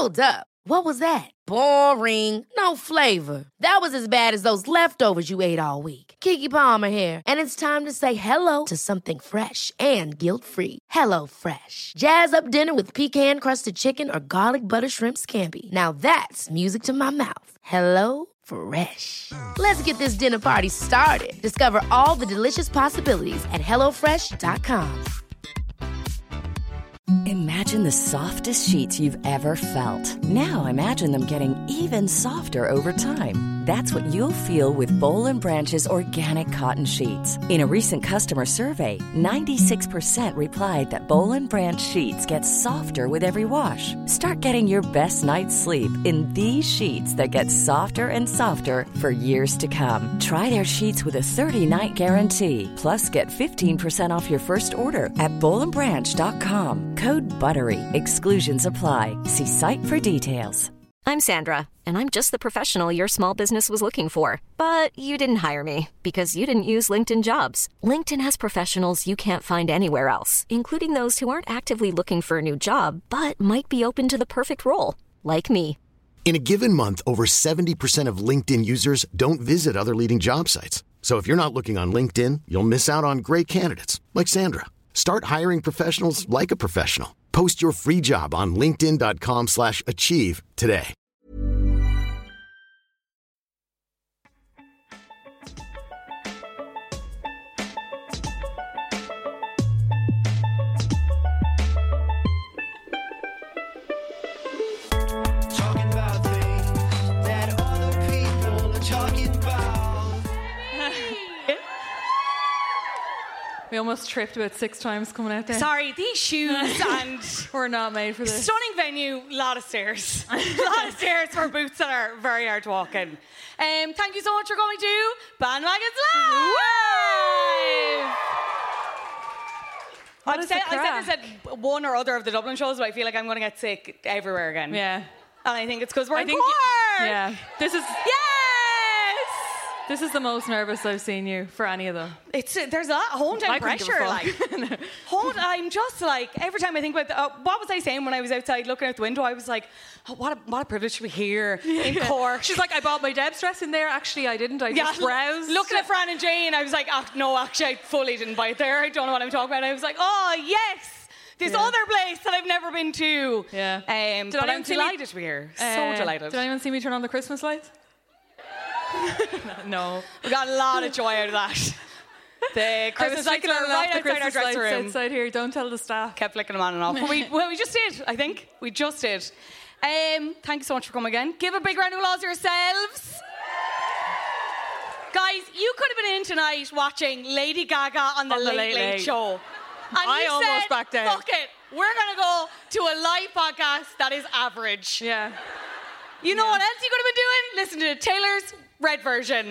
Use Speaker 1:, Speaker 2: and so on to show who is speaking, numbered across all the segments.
Speaker 1: Hold up. What was that? Boring. No flavor. That was as bad as those leftovers you ate all week. Keke Palmer here, and it's time to say hello to something fresh and guilt-free. Hello Fresh. Jazz up dinner with pecan-crusted chicken or garlic butter shrimp scampi. Now that's music to my mouth. Hello Fresh. Let's get this dinner party started. Discover all the delicious possibilities at hellofresh.com.
Speaker 2: Imagine the softest sheets you've ever felt. Now imagine them getting even softer over time. That's what you'll feel with Boll & Branch's organic cotton sheets. In a recent customer survey, 96% replied that Boll & Branch sheets get softer with every wash. Start getting your best night's sleep in these sheets that get softer and softer for years to come. Try their sheets with a 30-night guarantee. Plus, get 15% off your first order at bollandbranch.com. Code BUTTERY. Exclusions apply. See site for details.
Speaker 3: I'm Sandra, and I'm just the professional your small business was looking for. But you didn't hire me because you didn't use LinkedIn Jobs. LinkedIn has professionals you can't find anywhere else, including those who aren't actively looking for a new job, but might be open to the perfect role, like me.
Speaker 4: In a given month, over 70% of LinkedIn users don't visit other leading job sites. So if you're not looking on LinkedIn, you'll miss out on great candidates like Sandra. Start hiring professionals like a professional. Post your free job on linkedin.com/achieve today.
Speaker 5: Talking about things that other people are talking about.
Speaker 6: We almost tripped about 6 times coming out there.
Speaker 7: Sorry, these shoes and
Speaker 6: We're not made for this.
Speaker 7: stunning venue, a lot of stairs. A lot of stairs for boots that are very hard to walk in. Thank you so much for coming to Bandwagons Live! I said one or other of the Dublin shows, but I feel like I'm going to get sick everywhere again.
Speaker 6: Yeah.
Speaker 7: And I think it's because we're in
Speaker 6: think
Speaker 7: Cork!
Speaker 6: Yeah. This is
Speaker 7: Yes!
Speaker 6: the most nervous I've seen you for any of them.
Speaker 7: There's a lot of hometown
Speaker 6: I couldn't give a
Speaker 7: pressure.
Speaker 6: fuck.
Speaker 7: I'm just like, every time I think about what was I saying when I was outside looking out the window, I was like, oh, what a privilege to be here in Cork.
Speaker 6: She's like, I bought my Deb's dress in there. Actually, I didn't. I just browsed.
Speaker 7: Looking at Fran and Jane, I was like, no, actually, I fully didn't buy it there. I don't know what I'm talking about. I was like, oh, yes, this other place that I've never been to.
Speaker 6: Yeah.
Speaker 7: But I'm delighted to be here. So delighted.
Speaker 6: Did anyone see me turn on the Christmas lights? No.
Speaker 7: We got a lot of joy out of that. The Christmas lights are right outside our dressing room.
Speaker 6: Outside here. Don't tell the staff.
Speaker 7: Kept flicking them on and off. But we just did, I think. We just did. Thank you so much for coming again. Give a big round of applause yourselves. Guys, you could have been in tonight watching Lady Gaga on the Late Late Show. And
Speaker 6: I
Speaker 7: you
Speaker 6: almost
Speaker 7: said,
Speaker 6: backed out.
Speaker 7: fuck it. We're going to go to a live podcast that is average.
Speaker 6: Yeah.
Speaker 7: You know what else you could have been doing? Listen to Taylor's Red version.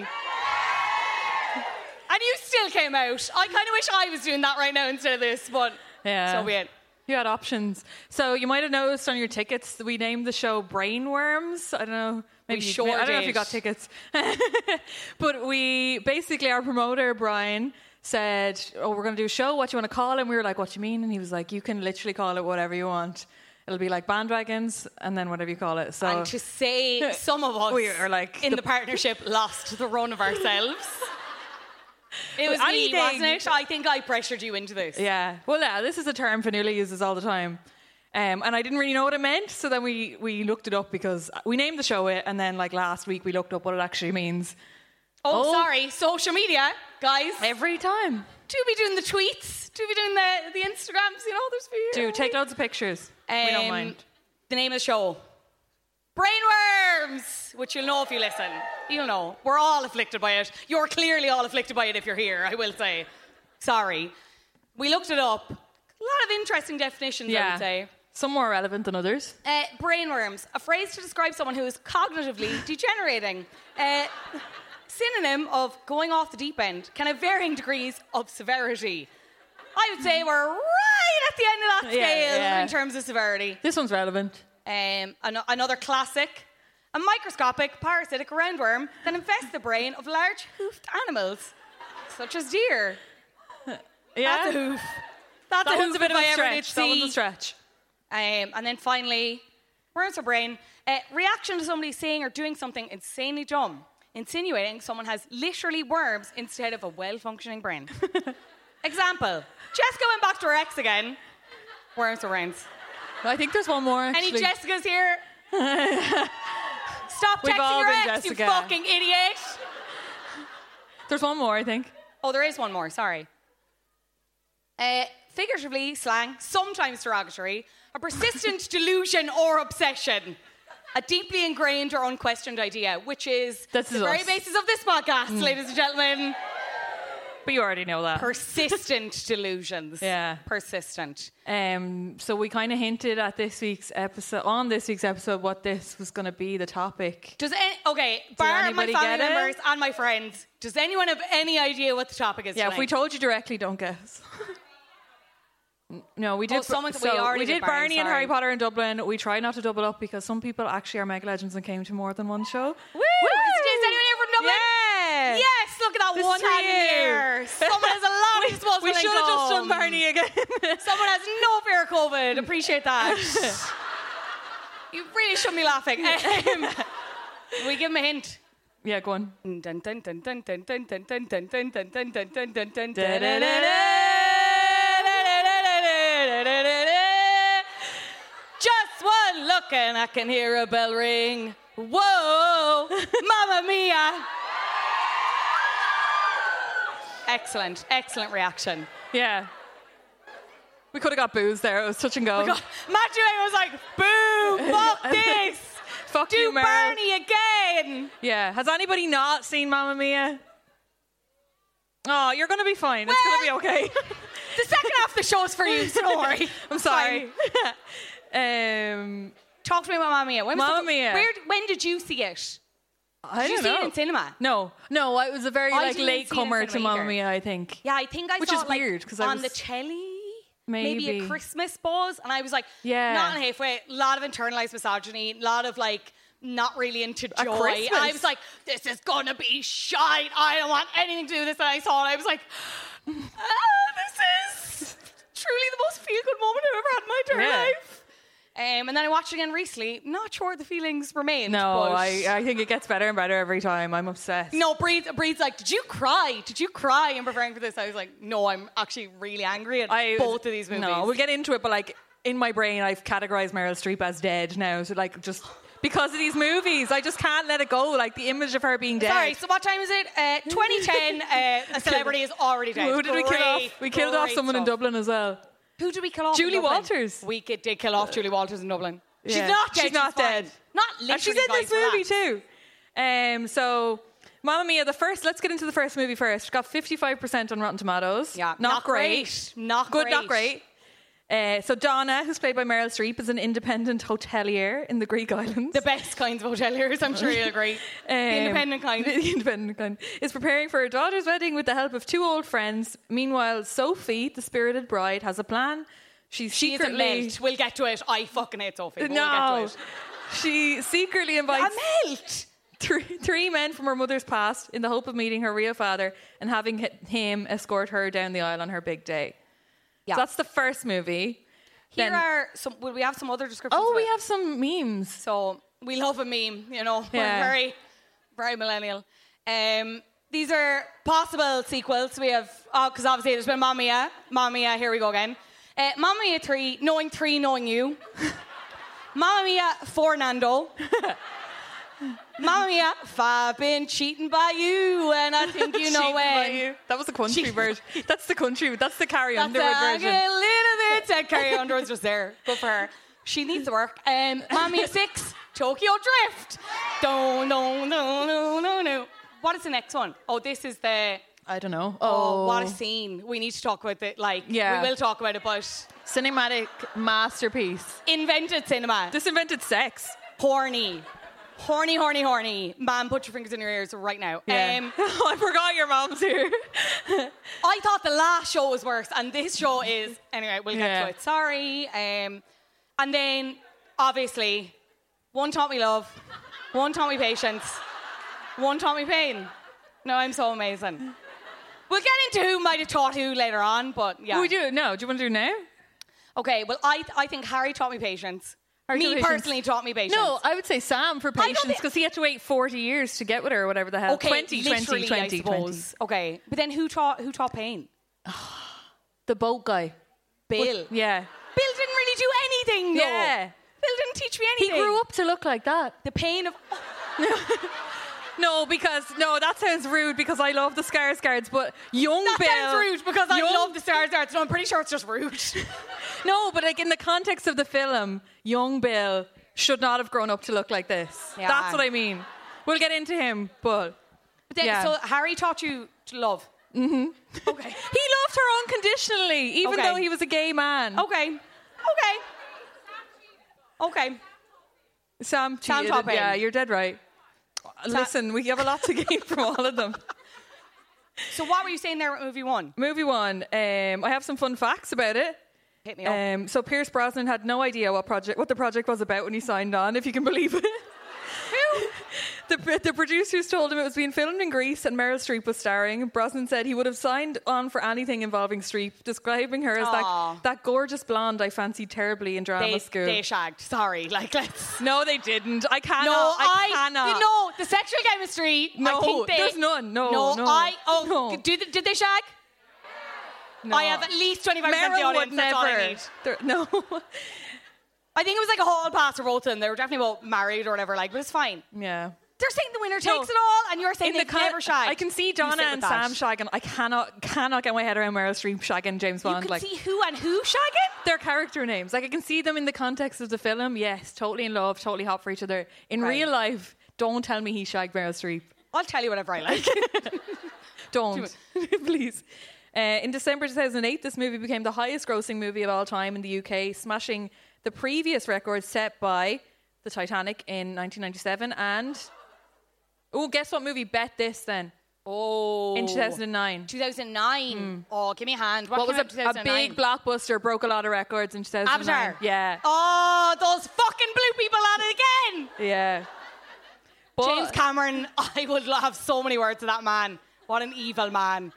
Speaker 7: And you still came out. I kind of wish I was doing that right now instead of this, but so be it.
Speaker 6: You had options. So you might have noticed on your tickets, we named the show Brainworms. I don't know. Maybe I don't know if you got tickets. But we, basically, our promoter, Brian, said, oh, we're going to do a show. What do you want to call it? And we were like, what do you mean? And he was like, you can literally call it whatever you want. It'll be like Bandwagons and then whatever you call it. So,
Speaker 7: and to say some of us
Speaker 6: we are like
Speaker 7: in the partnership lost the run of ourselves. It was me, wasn't it? I think I pressured you into this.
Speaker 6: Yeah. Well, yeah, this is a term Fionnuala uses all the time. And I didn't really know what it meant, so then we looked it up because we named the show it, and then like last week we looked up what it actually means.
Speaker 7: Oh, sorry. Social media, guys.
Speaker 6: Every time.
Speaker 7: Do be doing the tweets. Do be doing the Instagrams. You know, there's
Speaker 6: Do take loads of pictures. We don't mind.
Speaker 7: The name of the show. Brainworms, which you'll know if you listen. You'll know. We're all afflicted by it. You're clearly all afflicted by it if you're here, I will say. Sorry. We looked it up. A lot of interesting definitions, I would say.
Speaker 6: Some more relevant than others.
Speaker 7: Brainworms, a phrase to describe someone who is cognitively degenerating. Synonym of going off the deep end, can have varying degrees of severity. I would say we're right at the end of that scale in terms of severity.
Speaker 6: This one's relevant.
Speaker 7: Another classic, a microscopic parasitic roundworm that infests the brain of large hoofed animals, such as deer.
Speaker 6: Yeah.
Speaker 7: That's a hoof. That's
Speaker 6: that
Speaker 7: a
Speaker 6: one's
Speaker 7: hoof
Speaker 6: a bit of
Speaker 7: if I
Speaker 6: a
Speaker 7: ever
Speaker 6: stretch.
Speaker 7: did
Speaker 6: That one's
Speaker 7: see.
Speaker 6: a stretch.
Speaker 7: And then finally, Worms or brain. Reaction to somebody saying or doing something insanely dumb. Insinuating someone has literally worms instead of a well-functioning brain. Example. Jessica went back to her ex again. Worms or brains.
Speaker 6: I think there's one more, actually.
Speaker 7: Any Jessicas here? Stop
Speaker 6: We've
Speaker 7: texting
Speaker 6: all
Speaker 7: your
Speaker 6: been
Speaker 7: ex,
Speaker 6: Jessica.
Speaker 7: you fucking idiot.
Speaker 6: There's one more, I think.
Speaker 7: Oh, there is one more, sorry. Figuratively, slang, sometimes derogatory, a persistent delusion or obsession. A deeply ingrained or unquestioned idea, which is the very basis of this podcast, ladies and gentlemen.
Speaker 6: But you already know that.
Speaker 7: Persistent delusions.
Speaker 6: Yeah.
Speaker 7: Persistent.
Speaker 6: So we kind of hinted at this week's episode, what this was going to be, the topic.
Speaker 7: Bar my
Speaker 6: anybody
Speaker 7: family
Speaker 6: get it?
Speaker 7: members and my friends, does anyone have any idea what the topic is tonight?
Speaker 6: If we told you directly, don't guess. No, we did.
Speaker 7: We
Speaker 6: did Barney and Harry Potter in Dublin. We tried not to double up because some people actually are mega legends and came to more than one show.
Speaker 7: Woo! Is anyone here from Dublin?
Speaker 6: Yeah!
Speaker 7: Yes, look at that
Speaker 6: This
Speaker 7: one
Speaker 6: is
Speaker 7: hand in the
Speaker 6: you.
Speaker 7: air. Someone has a lot of disposable
Speaker 6: We should have just done
Speaker 7: income.
Speaker 6: Barney again.
Speaker 7: Someone has no fear of COVID. Appreciate that. You really shouldn't be laughing. We give him a hint.
Speaker 6: Yeah, go on.
Speaker 7: Just one look and I can hear a bell ring. Whoa, Mamma Mia. Excellent reaction.
Speaker 6: Yeah. We could have got booze there. It was touch and go.
Speaker 7: Matthew was like, boo, fuck this.
Speaker 6: Fuck
Speaker 7: Do
Speaker 6: you, Meryl.
Speaker 7: Barney again.
Speaker 6: Yeah. Has anybody not seen Mamma Mia? Oh, you're going to be fine. It's going to be okay.
Speaker 7: The second half of the show is for you, so don't worry.
Speaker 6: I'm sorry.
Speaker 7: Talk to me about Mamma Mia.
Speaker 6: Mamma Mia.
Speaker 7: When did you see it?
Speaker 6: I
Speaker 7: Did you
Speaker 6: don't
Speaker 7: see
Speaker 6: know.
Speaker 7: it in cinema?
Speaker 6: No, I was a very
Speaker 7: I didn't
Speaker 6: late
Speaker 7: see it in
Speaker 6: comer to
Speaker 7: cinema
Speaker 6: Mamma
Speaker 7: either.
Speaker 6: Mia, I think.
Speaker 7: Yeah, I think I
Speaker 6: Which
Speaker 7: saw
Speaker 6: is
Speaker 7: it like,
Speaker 6: weird, 'cause
Speaker 7: on
Speaker 6: I
Speaker 7: the
Speaker 6: was-
Speaker 7: telly.
Speaker 6: Maybe
Speaker 7: a Christmas buzz, and I was like,
Speaker 6: Yeah.
Speaker 7: not halfway. A lot of internalized misogyny, a lot of like not really into joy. And
Speaker 6: Christmas.
Speaker 7: I was like, this is gonna be shite. I don't want anything to do with this. And I saw it. I was like, this is truly the most feel-good moment I've ever had in my entire life. And then I watched it again recently. Not sure the feelings remained.
Speaker 6: No,
Speaker 7: but
Speaker 6: I think it gets better and better every time. I'm obsessed.
Speaker 7: No, Bree's like, did you cry? Did you cry in preparing for this? I was like, no, I'm actually really angry at both of these movies.
Speaker 6: No, we'll get into it, but like in my brain, I've categorized Meryl Streep as dead now. So like just because of these movies, I just can't let it go. Like the image of her being dead.
Speaker 7: Sorry, so what time is it? 2010, a celebrity is already dead.
Speaker 6: Who did we kill off? We killed off someone in Dublin as well.
Speaker 7: Who did we kill off?
Speaker 6: Julie
Speaker 7: in Dublin?
Speaker 6: Walters.
Speaker 7: We did kill off Julie Walters in Dublin.
Speaker 6: Yeah.
Speaker 7: She's not dead.
Speaker 6: She's not
Speaker 7: fine.
Speaker 6: dead.
Speaker 7: Not literally.
Speaker 6: And she's in this
Speaker 7: guys,
Speaker 6: movie
Speaker 7: relax.
Speaker 6: too. So Mamma Mia, let's get into the first movie first. It got 55% on Rotten Tomatoes.
Speaker 7: Yeah,
Speaker 6: Not great.
Speaker 7: Not
Speaker 6: Good,
Speaker 7: great.
Speaker 6: not great. So Donna, who's played by Meryl Streep, is an independent hotelier in the Greek islands.
Speaker 7: The best kinds of hoteliers, I'm sure you'll agree. The independent kind.
Speaker 6: The independent kind. Is preparing for her daughter's wedding with the help of two old friends. Meanwhile, Sophie, the spirited bride, has a plan.
Speaker 7: She is a melt. We'll get to it. I fucking hate Sophie. But
Speaker 6: No.
Speaker 7: we'll get to it.
Speaker 6: She secretly invites
Speaker 7: A melt.
Speaker 6: three men from her mother's past in the hope of meeting her real father and having him escort her down the aisle on her big day.
Speaker 7: Yeah.
Speaker 6: So that's the first movie.
Speaker 7: Here
Speaker 6: Then-
Speaker 7: are some. Will we have some other descriptions?
Speaker 6: Oh,
Speaker 7: of
Speaker 6: we
Speaker 7: it?
Speaker 6: have some memes.
Speaker 7: So we love a meme, you know.
Speaker 6: Yeah.
Speaker 7: We're very, very millennial. These are possible sequels. We have, because obviously there's been Mamma Mia. Mamma Mia, here we go again. Mamma Mia 3, Knowing You. Mamma Mia 4, Nando. Mamma Mia 5, Been Cheating by You, and I think you know
Speaker 6: Cheating by
Speaker 7: when.
Speaker 6: You. That was the country
Speaker 7: Cheating
Speaker 6: version. That's the country. That's the Carrie
Speaker 7: That's
Speaker 6: Underwood
Speaker 7: a
Speaker 6: version.
Speaker 7: little bit. Said Carrie Underwood's just there. Good for her. She needs to work. Mamma Mia 6, Tokyo Drift. No. What is the next one? Oh, this is the.
Speaker 6: I don't know.
Speaker 7: Oh, what a scene. We need to talk about it.
Speaker 6: Yeah.
Speaker 7: We will talk about it, but
Speaker 6: Cinematic masterpiece.
Speaker 7: invented cinema.
Speaker 6: This invented sex.
Speaker 7: Horny. Man, put your fingers in your ears right now.
Speaker 6: Yeah. I forgot your mom's here.
Speaker 7: I thought the last show was worse, and this show is. Anyway, we'll get
Speaker 6: Yeah.
Speaker 7: to it. Sorry. And then, obviously, one taught me love, one taught me patience, one taught me pain. No, I'm so amazing. We'll get into who might have taught who later on, but yeah.
Speaker 6: We do. No, do you want to do it now?
Speaker 7: Okay, well, I think Harry taught me patience. Me
Speaker 6: patience.
Speaker 7: personally taught me patience.
Speaker 6: No, I would say Sam for patience because he had to wait 40 years to get with her or whatever the hell.
Speaker 7: Okay,
Speaker 6: 20,
Speaker 7: literally,
Speaker 6: 20.
Speaker 7: I suppose. Okay, but then who taught pain?
Speaker 6: The boat guy.
Speaker 7: Bill.
Speaker 6: Yeah.
Speaker 7: Bill didn't really do anything, though.
Speaker 6: Yeah.
Speaker 7: Bill didn't teach me
Speaker 6: He
Speaker 7: anything.
Speaker 6: grew up to look like that.
Speaker 7: The pain of...
Speaker 6: No, that sounds rude because I love the Skarsgårds, but young
Speaker 7: That
Speaker 6: Bill...
Speaker 7: sounds rude because I love the Skarsgårds, so I'm pretty sure it's just rude.
Speaker 6: No, but like in the context of the film, young Bill should not have grown up to look like this.
Speaker 7: Yeah.
Speaker 6: That's what I mean. We'll get into him, but
Speaker 7: Then,
Speaker 6: yeah.
Speaker 7: So Harry taught you to love. Mm-hmm. Okay.
Speaker 6: He loved her unconditionally, even
Speaker 7: Okay.
Speaker 6: though he was a gay man.
Speaker 7: Okay.
Speaker 6: Sam
Speaker 7: Sam
Speaker 6: cheated.
Speaker 7: taught him.
Speaker 6: Yeah, you're dead right. Listen, we have a lot to gain from all of them.
Speaker 7: So what were you saying there with movie one?
Speaker 6: Movie one. I have some fun facts about it.
Speaker 7: Hit me up.
Speaker 6: So Pierce Brosnan had no idea what the project was about when he signed on, if you can believe it. The producers told him it was being filmed in Greece and Meryl Streep was starring. Brosnan said he would have signed on for anything involving Streep, describing her as that gorgeous blonde I fancied terribly in drama school.
Speaker 7: They shagged. Sorry. Let's...
Speaker 6: No, they didn't. I cannot.
Speaker 7: No,
Speaker 6: I cannot.
Speaker 7: No, the sexual chemistry.
Speaker 6: No,
Speaker 7: I think
Speaker 6: there's none. No.
Speaker 7: No. Did they shag?
Speaker 6: No.
Speaker 7: I have at least 25% of the
Speaker 6: Meryl
Speaker 7: audience.
Speaker 6: would
Speaker 7: That's all I
Speaker 6: never.
Speaker 7: need.
Speaker 6: No.
Speaker 7: I think it was like a hall pass for both of them. They were definitely both married or whatever, but it's fine.
Speaker 6: Yeah.
Speaker 7: They're saying the winner takes it all, and you're saying they've never shagged.
Speaker 6: I can see Donna and Sam shagging. I cannot get my head around Meryl Streep shagging James Bond.
Speaker 7: You can see who and who shagging?
Speaker 6: Their character names. I can see them in the context of the film. Yes, totally in love, totally hot for each other. In real life, don't tell me he shagged Meryl Streep.
Speaker 7: I'll tell you whatever I like.
Speaker 6: Don't. Please. In December 2008, this movie became the highest grossing movie of all time in the UK, smashing the previous record set by the Titanic in 1997 and... Oh, guess what movie bet this then?
Speaker 7: Oh.
Speaker 6: In 2009.
Speaker 7: 2009. Oh, give me a hand.
Speaker 6: What was
Speaker 7: came out in
Speaker 6: a
Speaker 7: 2009?
Speaker 6: big blockbuster, broke a lot of records in 2009.
Speaker 7: Avatar.
Speaker 6: Yeah.
Speaker 7: Oh, those fucking blue people at it again.
Speaker 6: Yeah. But
Speaker 7: James Cameron, I would have so many words to that man. What an evil man.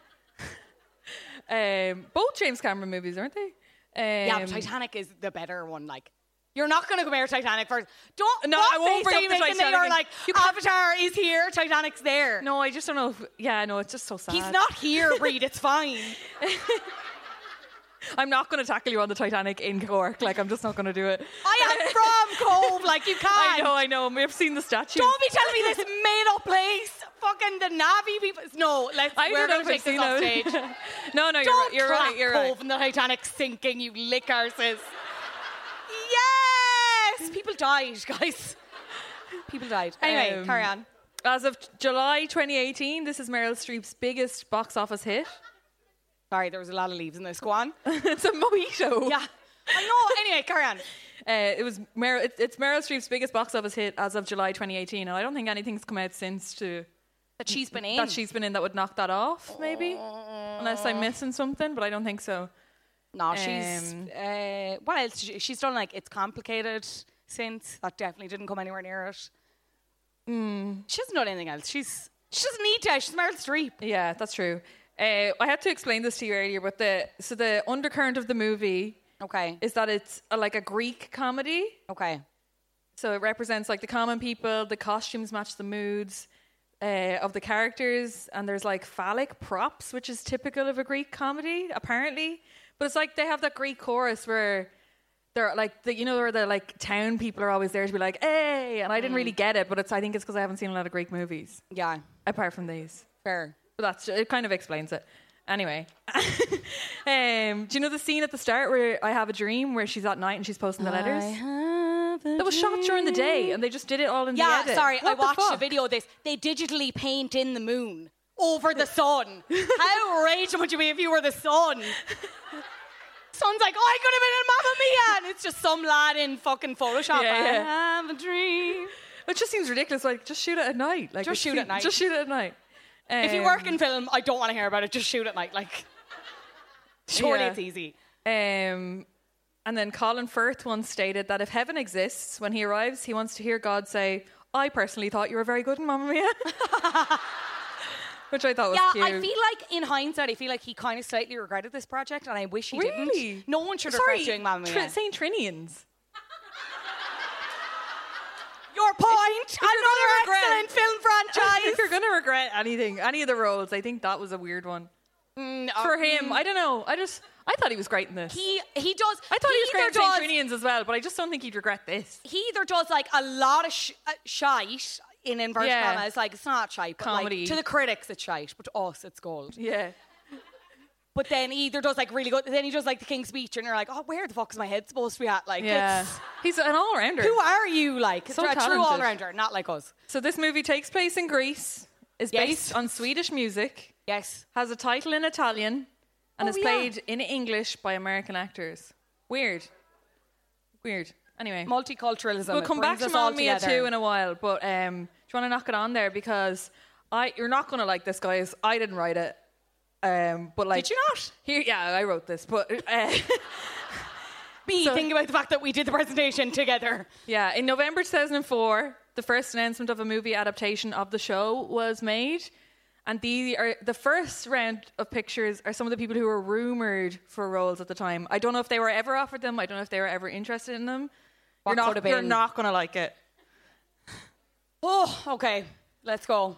Speaker 6: both James Cameron movies, aren't they?
Speaker 7: Yeah, but Titanic is the better one. You're not going to compare Titanic first.
Speaker 6: No, I won't bring up the Titanic.
Speaker 7: You're like, Avatar is here, Titanic's there.
Speaker 6: No, I just don't know. It's just so sad.
Speaker 7: He's not here, Reed. It's fine.
Speaker 6: I'm not going to tackle you on the Titanic in Cork. I'm just not going to do it.
Speaker 7: I am from Cove. You can't.
Speaker 6: I know. We've seen the statue.
Speaker 7: Don't be telling me this made-up place. Fucking the Navi people. No, we're going to take this off stage.
Speaker 6: No, you're right. You're
Speaker 7: Cove
Speaker 6: right.
Speaker 7: and the Titanic sinking, you lick arses. Yes! People died, guys. People died. Anyway, carry on.
Speaker 6: As of July 2018, this is Meryl Streep's biggest box office hit.
Speaker 7: Sorry, there was a lot of leaves in this. Go on.
Speaker 6: It's a mojito.
Speaker 7: Yeah. I know. Anyway, carry on.
Speaker 6: It's Meryl Streep's biggest box office hit as of July 2018, and I don't think anything's come out since
Speaker 7: that she's been in
Speaker 6: that would knock that off, maybe, unless I'm missing something, but I don't think so.
Speaker 7: No, she's what else? She's done It's Complicated since. That definitely didn't come anywhere near it. She hasn't done anything else. She doesn't need to. She's Meryl Streep.
Speaker 6: Yeah, that's true. I had to explain this to you earlier, but the undercurrent of the movie, is that it's a Greek comedy.
Speaker 7: Okay.
Speaker 6: So it represents the common people. The costumes match the moods of the characters, and there's phallic props, which is typical of a Greek comedy, apparently. But it's they have that Greek chorus where they're where the town people are always there to be hey, and I didn't really get it, but I think it's because I haven't seen a lot of Greek movies.
Speaker 7: Yeah.
Speaker 6: Apart from these.
Speaker 7: Fair.
Speaker 6: But it kind of explains it. Anyway. Do you know the scene at the start where I have a dream where she's at night and she's posting the letters? That was shot during the day and they just did it all in the edit.
Speaker 7: Yeah, sorry, I watched
Speaker 6: fuck?
Speaker 7: a video of this. They digitally paint in the moon over the sun. How outrageous would you be if you were the sun? Sun's I could have been in Mamma Mia, and it's just some lad in fucking Photoshop.
Speaker 6: Yeah.
Speaker 7: I have a dream.
Speaker 6: It just seems ridiculous. Just shoot it at night.
Speaker 7: Just shoot at night.
Speaker 6: Just shoot it at night.
Speaker 7: If you work in film, I don't want to hear about it. Just shoot at night. Surely it's easy.
Speaker 6: And then Colin Firth once stated that if heaven exists, when he arrives, he wants to hear God say, I personally thought you were very good in Mamma Mia. Which I thought was cute.
Speaker 7: I feel in hindsight, he kind of slightly regretted this project, and I wish he didn't. No one should regret doing Mamma Mia.
Speaker 6: St. Trinians.
Speaker 7: Your point. Another excellent film franchise.
Speaker 6: If you're going to regret anything, any of the roles, I think that was a weird one. For him, I don't know. I thought he was great in this.
Speaker 7: He does.
Speaker 6: I thought he was great in St. Trinian's as well, but I just don't think he'd regret this.
Speaker 7: He either does like a lot of shite in inverted commas, like it's not shite, but
Speaker 6: comedy.
Speaker 7: Like, to the critics it's shite, but to us it's gold.
Speaker 6: Yeah.
Speaker 7: But then he either does like really good, then he does like the King's Speech, and you're like, oh, where the fuck is my head supposed to be at? Like,
Speaker 6: He's an all-rounder.
Speaker 7: Who are you? Like,
Speaker 6: So
Speaker 7: a true
Speaker 6: talented.
Speaker 7: all-rounder, not like us.
Speaker 6: So this movie takes place in Greece, is based on Swedish music,
Speaker 7: Yes.
Speaker 6: has a title in Italian, and is
Speaker 7: yeah.
Speaker 6: played in English by American actors. Weird. Anyway.
Speaker 7: Multiculturalism.
Speaker 6: We'll
Speaker 7: it
Speaker 6: come back
Speaker 7: brings
Speaker 6: to
Speaker 7: us all
Speaker 6: Mamma Mia
Speaker 7: together.
Speaker 6: 2 in a while, but do you want to knock it on there? Because you're not going to like this, guys. I didn't write it. But like,
Speaker 7: Did you not?
Speaker 6: I wrote this, but
Speaker 7: Think about the fact that we did the presentation together.
Speaker 6: yeah, in November 2004, the first announcement of a movie adaptation of the show was made, and the first round of pictures are some of the people who were rumored for roles at the time. I don't know if they were ever offered them. I don't know if they were ever interested in them.
Speaker 7: What could have
Speaker 6: You're
Speaker 7: been?
Speaker 6: not going to like it.
Speaker 7: Oh, okay. Let's go.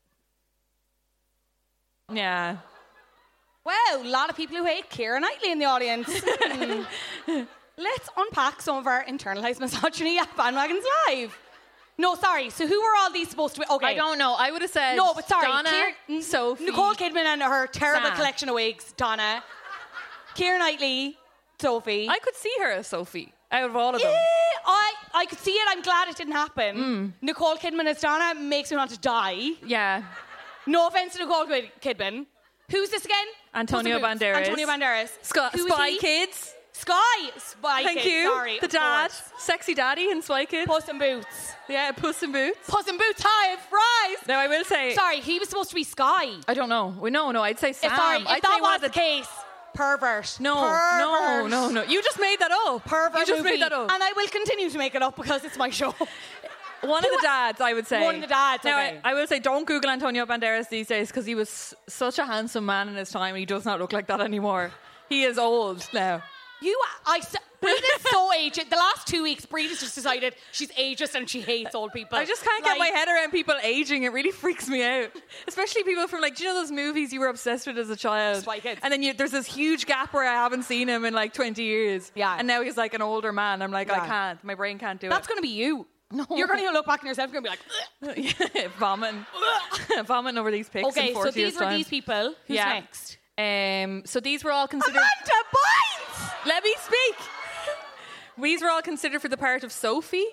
Speaker 6: Yeah.
Speaker 7: Wow, a lot of people who hate Keira Knightley in the audience. Let's unpack some of our internalized misogyny at Bandwagons Live. No, sorry. So who were all these supposed to be? Okay.
Speaker 6: I don't know. I would have said
Speaker 7: No, but sorry.
Speaker 6: Donna, Sophie.
Speaker 7: Nicole Kidman and her terrible
Speaker 6: Sam.
Speaker 7: collection of wigs. Donna. Keira Knightley. Sophie.
Speaker 6: I could see her as Sophie out of all of them.
Speaker 7: I could see it. I'm glad it didn't happen. Nicole Kidman as Donna makes me want to die.
Speaker 6: Yeah.
Speaker 7: No offense to Nicole Kidman. Who's this again?
Speaker 6: Antonio
Speaker 7: Puss in Boots.
Speaker 6: Banderas.
Speaker 7: Antonio Banderas. Who is
Speaker 6: Spy
Speaker 7: he?
Speaker 6: Kids.
Speaker 7: Spy
Speaker 6: Thank
Speaker 7: Kids.
Speaker 6: you.
Speaker 7: Sorry.
Speaker 6: The
Speaker 7: of
Speaker 6: dad.
Speaker 7: course.
Speaker 6: Sexy daddy in Spy Kids.
Speaker 7: Puss in Boots.
Speaker 6: Yeah, Puss in Boots.
Speaker 7: Puss in Boots. Hi, rise.
Speaker 6: Now, I will say...
Speaker 7: Sorry, he was supposed to be Sky.
Speaker 6: I don't know. No, I'd say Sam.
Speaker 7: Sorry, if
Speaker 6: I'd
Speaker 7: that
Speaker 6: say one
Speaker 7: was
Speaker 6: of
Speaker 7: the case, pervert.
Speaker 6: No. You just made that up.
Speaker 7: Pervert
Speaker 6: You just
Speaker 7: movie.
Speaker 6: made that up.
Speaker 7: And I will continue to make it up because it's my show.
Speaker 6: One of the dads, I would say.
Speaker 7: One of the dads,
Speaker 6: Now,
Speaker 7: okay.
Speaker 6: I will say, don't Google Antonio Banderas these days because he was such a handsome man in his time. He does not look like that anymore. He is old now.
Speaker 7: Breeda's so aged. The last 2 weeks, Breeda's just decided she's ageist and she hates old people.
Speaker 6: I just can't get my head around people aging. It really freaks me out. Especially people from, like, do you know those movies you were obsessed with as a child?
Speaker 7: Spy Kids.
Speaker 6: And then there's this huge gap where I haven't seen him in like 20 years.
Speaker 7: Yeah.
Speaker 6: And now he's like an older man. I'm like,
Speaker 7: Yeah.
Speaker 6: I can't. My brain can't do
Speaker 7: That's
Speaker 6: it.
Speaker 7: going to be you. No. You're going to look back on yourself and going to be like,
Speaker 6: Yeah, vomiting over these pics.
Speaker 7: okay,
Speaker 6: in 40
Speaker 7: so these
Speaker 6: years'
Speaker 7: were
Speaker 6: time.
Speaker 7: these people. Who's
Speaker 6: Yeah.
Speaker 7: next?
Speaker 6: So these were all considered.
Speaker 7: Amanda Bynes!
Speaker 6: Let me speak. These were all considered for the part of Sophie.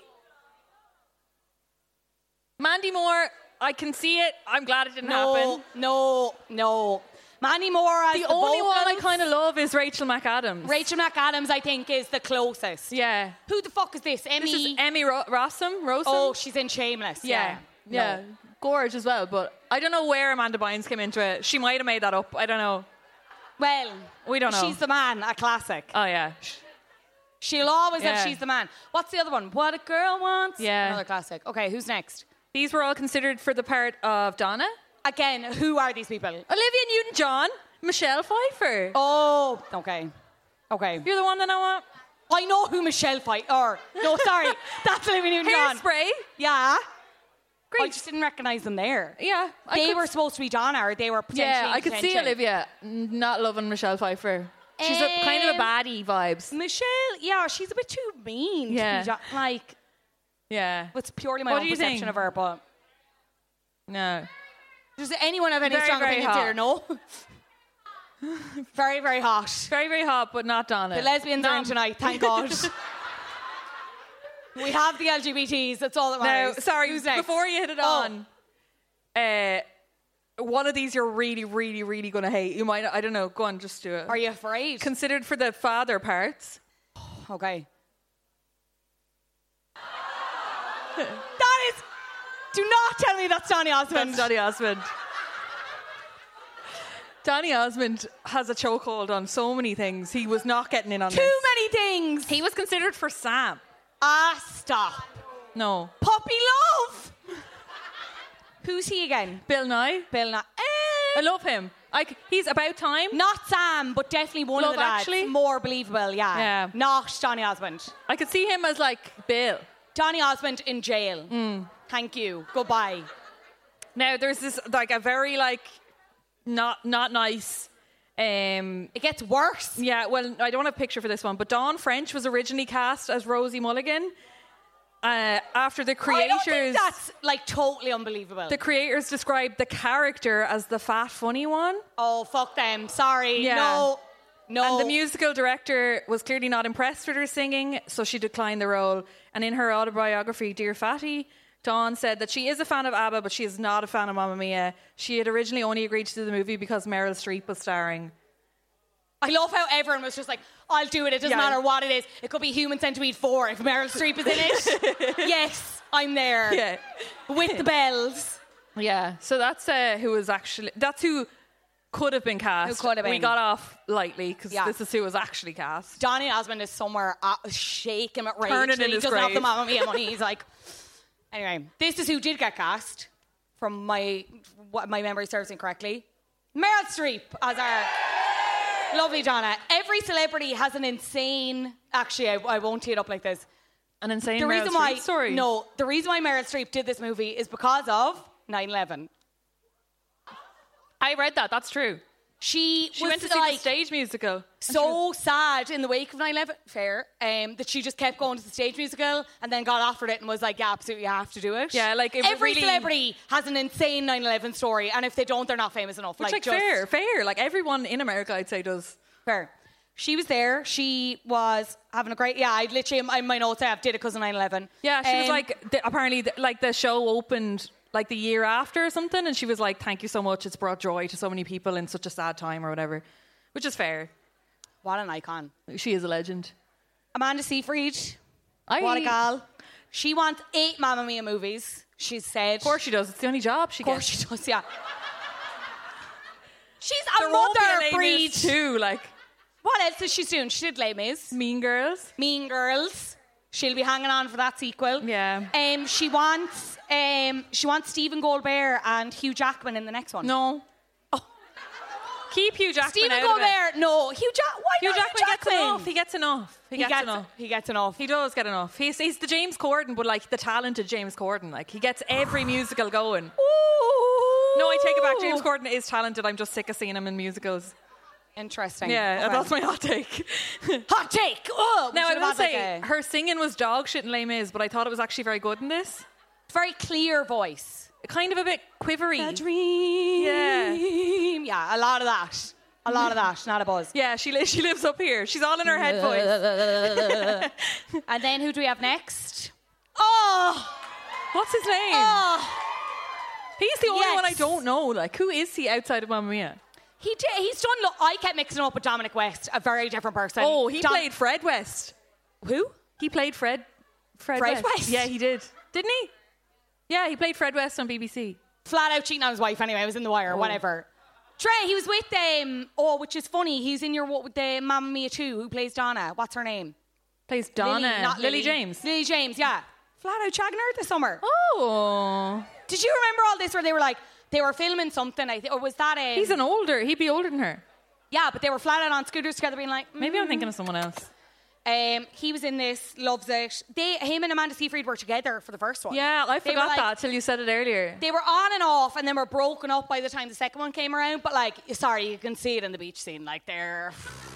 Speaker 6: Mandy Moore, I can see it. I'm glad it didn't happen.
Speaker 7: No. Mandy Moore as
Speaker 6: The only one I
Speaker 7: vocals.
Speaker 6: kind of love is Rachel McAdams.
Speaker 7: Rachel McAdams, I think, is the closest.
Speaker 6: Yeah.
Speaker 7: Who the fuck is this? Emmy?
Speaker 6: This is Emmy Rossum.
Speaker 7: Oh, she's in Shameless.
Speaker 6: yeah.
Speaker 7: No.
Speaker 6: Gorge as well, but I don't know where Amanda Bynes came into it. She might have made that up. I don't know.
Speaker 7: Well,
Speaker 6: We don't know.
Speaker 7: She's the Man, a classic.
Speaker 6: Oh, yeah.
Speaker 7: She'll always
Speaker 6: Yeah.
Speaker 7: have She's the Man. What's the other one? What a Girl Wants?
Speaker 6: Yeah.
Speaker 7: Another classic. Okay, who's next?
Speaker 6: These were all considered for the part of Donna.
Speaker 7: Again, who are these people?
Speaker 6: Olivia Newton-John. Michelle Pfeiffer.
Speaker 7: Oh, okay.
Speaker 6: You're the one that I want.
Speaker 7: I know who Michelle Pfeiffer. No, sorry. That's Olivia Newton-John.
Speaker 6: Hairspray.
Speaker 7: Yeah.
Speaker 6: Great.
Speaker 7: I just didn't recognise them there.
Speaker 6: Yeah.
Speaker 7: They were supposed to be Donna, or they were potentially
Speaker 6: Yeah, I could see
Speaker 7: contention.
Speaker 6: Olivia not loving Michelle Pfeiffer. She's kind of a baddie vibes.
Speaker 7: Michelle, yeah, she's a bit too mean.
Speaker 6: Yeah.
Speaker 7: To be like,
Speaker 6: Yeah.
Speaker 7: it's purely my
Speaker 6: What
Speaker 7: own
Speaker 6: do you
Speaker 7: perception
Speaker 6: think?
Speaker 7: of her, but
Speaker 6: No.
Speaker 7: does anyone have any
Speaker 6: Very,
Speaker 7: strong
Speaker 6: very
Speaker 7: opinions
Speaker 6: hot.
Speaker 7: here? No. Very, very hot.
Speaker 6: Very, very hot, but not Donna.
Speaker 7: The lesbians are in tonight, thank God. We have the LGBTs, that's all that
Speaker 6: Now,
Speaker 7: matters.
Speaker 6: sorry,
Speaker 7: Who's next?
Speaker 6: before you hit it on, one of these you're really, really, really going to hate. You might, I don't know, go on, just do it.
Speaker 7: Are you afraid?
Speaker 6: Considered for the father parts.
Speaker 7: Okay. That is... Do not tell me that's Donny Osmond.
Speaker 6: That's Donny Osmond. Donny Osmond has a chokehold on so many things. He was not getting in on
Speaker 7: Too
Speaker 6: this.
Speaker 7: many things.
Speaker 6: He was considered for Sam.
Speaker 7: Stop.
Speaker 6: No.
Speaker 7: Puppy Love. Who's he again?
Speaker 6: Bill Nye.
Speaker 7: Bill Nye.
Speaker 6: I love him. He's About Time.
Speaker 7: Not Sam, but definitely one
Speaker 6: Love
Speaker 7: of the lads.
Speaker 6: Actually?
Speaker 7: More believable, yeah.
Speaker 6: Yeah.
Speaker 7: Not Donny Osmond.
Speaker 6: I could see him as like Bill.
Speaker 7: Donny Osmond in jail. Thank you. Goodbye.
Speaker 6: Now, there's this, like, a very, like, not nice...
Speaker 7: It gets worse.
Speaker 6: Yeah, well, I don't have a picture for this one, but Dawn French was originally cast as Rosie Mulligan. After the creators...
Speaker 7: I don't think that's, like, totally unbelievable.
Speaker 6: The creators described the character as the fat, funny one.
Speaker 7: Oh, fuck them. Sorry.
Speaker 6: Yeah.
Speaker 7: No.
Speaker 6: And the musical director was clearly not impressed with her singing, so she declined the role. And in her autobiography, Dear Fatty, Dawn said that she is a fan of ABBA, but she is not a fan of Mamma Mia. She had originally only agreed to do the movie because Meryl Streep was starring.
Speaker 7: I love how everyone was just like, I'll do it. It doesn't matter what it is. It could be Human Centipede 4 if Meryl Streep is in it. Yes, I'm there.
Speaker 6: Yeah.
Speaker 7: With the bells.
Speaker 6: Yeah, so that's who could have been cast.
Speaker 7: Who could have been.
Speaker 6: We got off lightly because this is who was actually cast.
Speaker 7: Donny Osmond is somewhere shaking with rage.
Speaker 6: Turning
Speaker 7: that
Speaker 6: in
Speaker 7: he
Speaker 6: his
Speaker 7: doesn't have
Speaker 6: grave.
Speaker 7: the Mamma Mia money. He's like... Anyway, this is who did get cast, from my memory serves me correctly. Meryl Streep as our lovely Donna. Every celebrity has an insane... Actually, I won't tee it up like this.
Speaker 6: An insane Meryl Streep story?
Speaker 7: No, the reason why Meryl Streep did this movie is because of 9/11.
Speaker 6: I read that. That's true.
Speaker 7: She was
Speaker 6: went to see the stage musical.
Speaker 7: So sad in the wake of 9/11, that she just kept going to the stage musical and then got offered it and was like, yeah, absolutely, you have to do it.
Speaker 6: Yeah, like...
Speaker 7: Every celebrity has an insane 9/11 story, and if they don't, they're not famous enough.
Speaker 6: Which, like fair. Like, everyone in America, I'd say, does.
Speaker 7: Fair. She was there. She was having a great... Yeah, I literally, in my notes, I did it because of 9/11.
Speaker 6: Yeah, she was like... apparently, like, the show opened... like the year after or something, and she was like, thank you so much, it's brought joy to so many people in such a sad time or whatever, which is fair.
Speaker 7: What an icon.
Speaker 6: She is a legend.
Speaker 7: Amanda Seyfried, what a gal. She wants 8 Mamma Mia movies, she's said.
Speaker 6: Of course she does, it's the only job she gets.
Speaker 7: Of course she does, yeah. She's a
Speaker 6: there won't be
Speaker 7: mother
Speaker 6: a
Speaker 7: breed.
Speaker 6: Too, like.
Speaker 7: What else is she doing? She did Les Mis.
Speaker 6: Mean Girls.
Speaker 7: Mean Girls. She'll be hanging on for that sequel.
Speaker 6: Yeah.
Speaker 7: She wants Stephen Colbert and Hugh Jackman in the next one.
Speaker 6: No. Oh. Keep Hugh Jackman
Speaker 7: Stephen
Speaker 6: out
Speaker 7: Colbert.
Speaker 6: of it.
Speaker 7: No. Hugh
Speaker 6: Jackman gets enough. He gets enough.
Speaker 7: He gets enough.
Speaker 6: He does get enough. He's the James Corden, but like the talented James Corden. Like he gets every musical going.
Speaker 7: Ooh.
Speaker 6: No, I take it back. James Corden is talented. I'm just sick of seeing him in musicals.
Speaker 7: Interesting.
Speaker 6: Yeah,
Speaker 7: okay.
Speaker 6: that's my hot take.
Speaker 7: Hot take. Oh,
Speaker 6: now I will say her singing was dog shit in Les Mis, but I thought it was actually very good in this.
Speaker 7: Very clear voice.
Speaker 6: Kind of a bit quivery.
Speaker 7: A dream.
Speaker 6: Yeah.
Speaker 7: Yeah, a lot of that. A lot of that, not a buzz.
Speaker 6: Yeah, she lives up here. She's all in her head voice.
Speaker 7: And then who do we have next? Oh!
Speaker 6: What's his name?
Speaker 7: Oh!
Speaker 6: He's the only one I don't know. Like, who is he outside of Mamma Mia?
Speaker 7: He's done... Look, I kept mixing him up with Dominic West, a very different person.
Speaker 6: Oh, he played Fred West.
Speaker 7: Who?
Speaker 6: He played Fred West. Yeah, he did. Didn't he? Yeah, he played Fred West on BBC.
Speaker 7: Flat out cheating on his wife anyway. He was in The Wire, whatever. Trey, he was with which is funny. He's in with the Mamma Mia 2. Who plays Donna? What's her name?
Speaker 6: Plays Donna.
Speaker 7: Lily
Speaker 6: James.
Speaker 7: Lily James, yeah. Flat out shagging her this summer.
Speaker 6: Oh.
Speaker 7: Did you remember all this where they were like, they were filming something, or was that a...
Speaker 6: He'd be older than her.
Speaker 7: Yeah, but they were flat out on scooters together being like...
Speaker 6: Maybe I'm thinking of someone else.
Speaker 7: He was in this, loves it. Him and Amanda Seyfried were together for the first one.
Speaker 6: Yeah, I forgot that till you said it earlier.
Speaker 7: They were on and off and then were broken up by the time the second one came around. But like, sorry, you can see it in the beach scene. Like they're...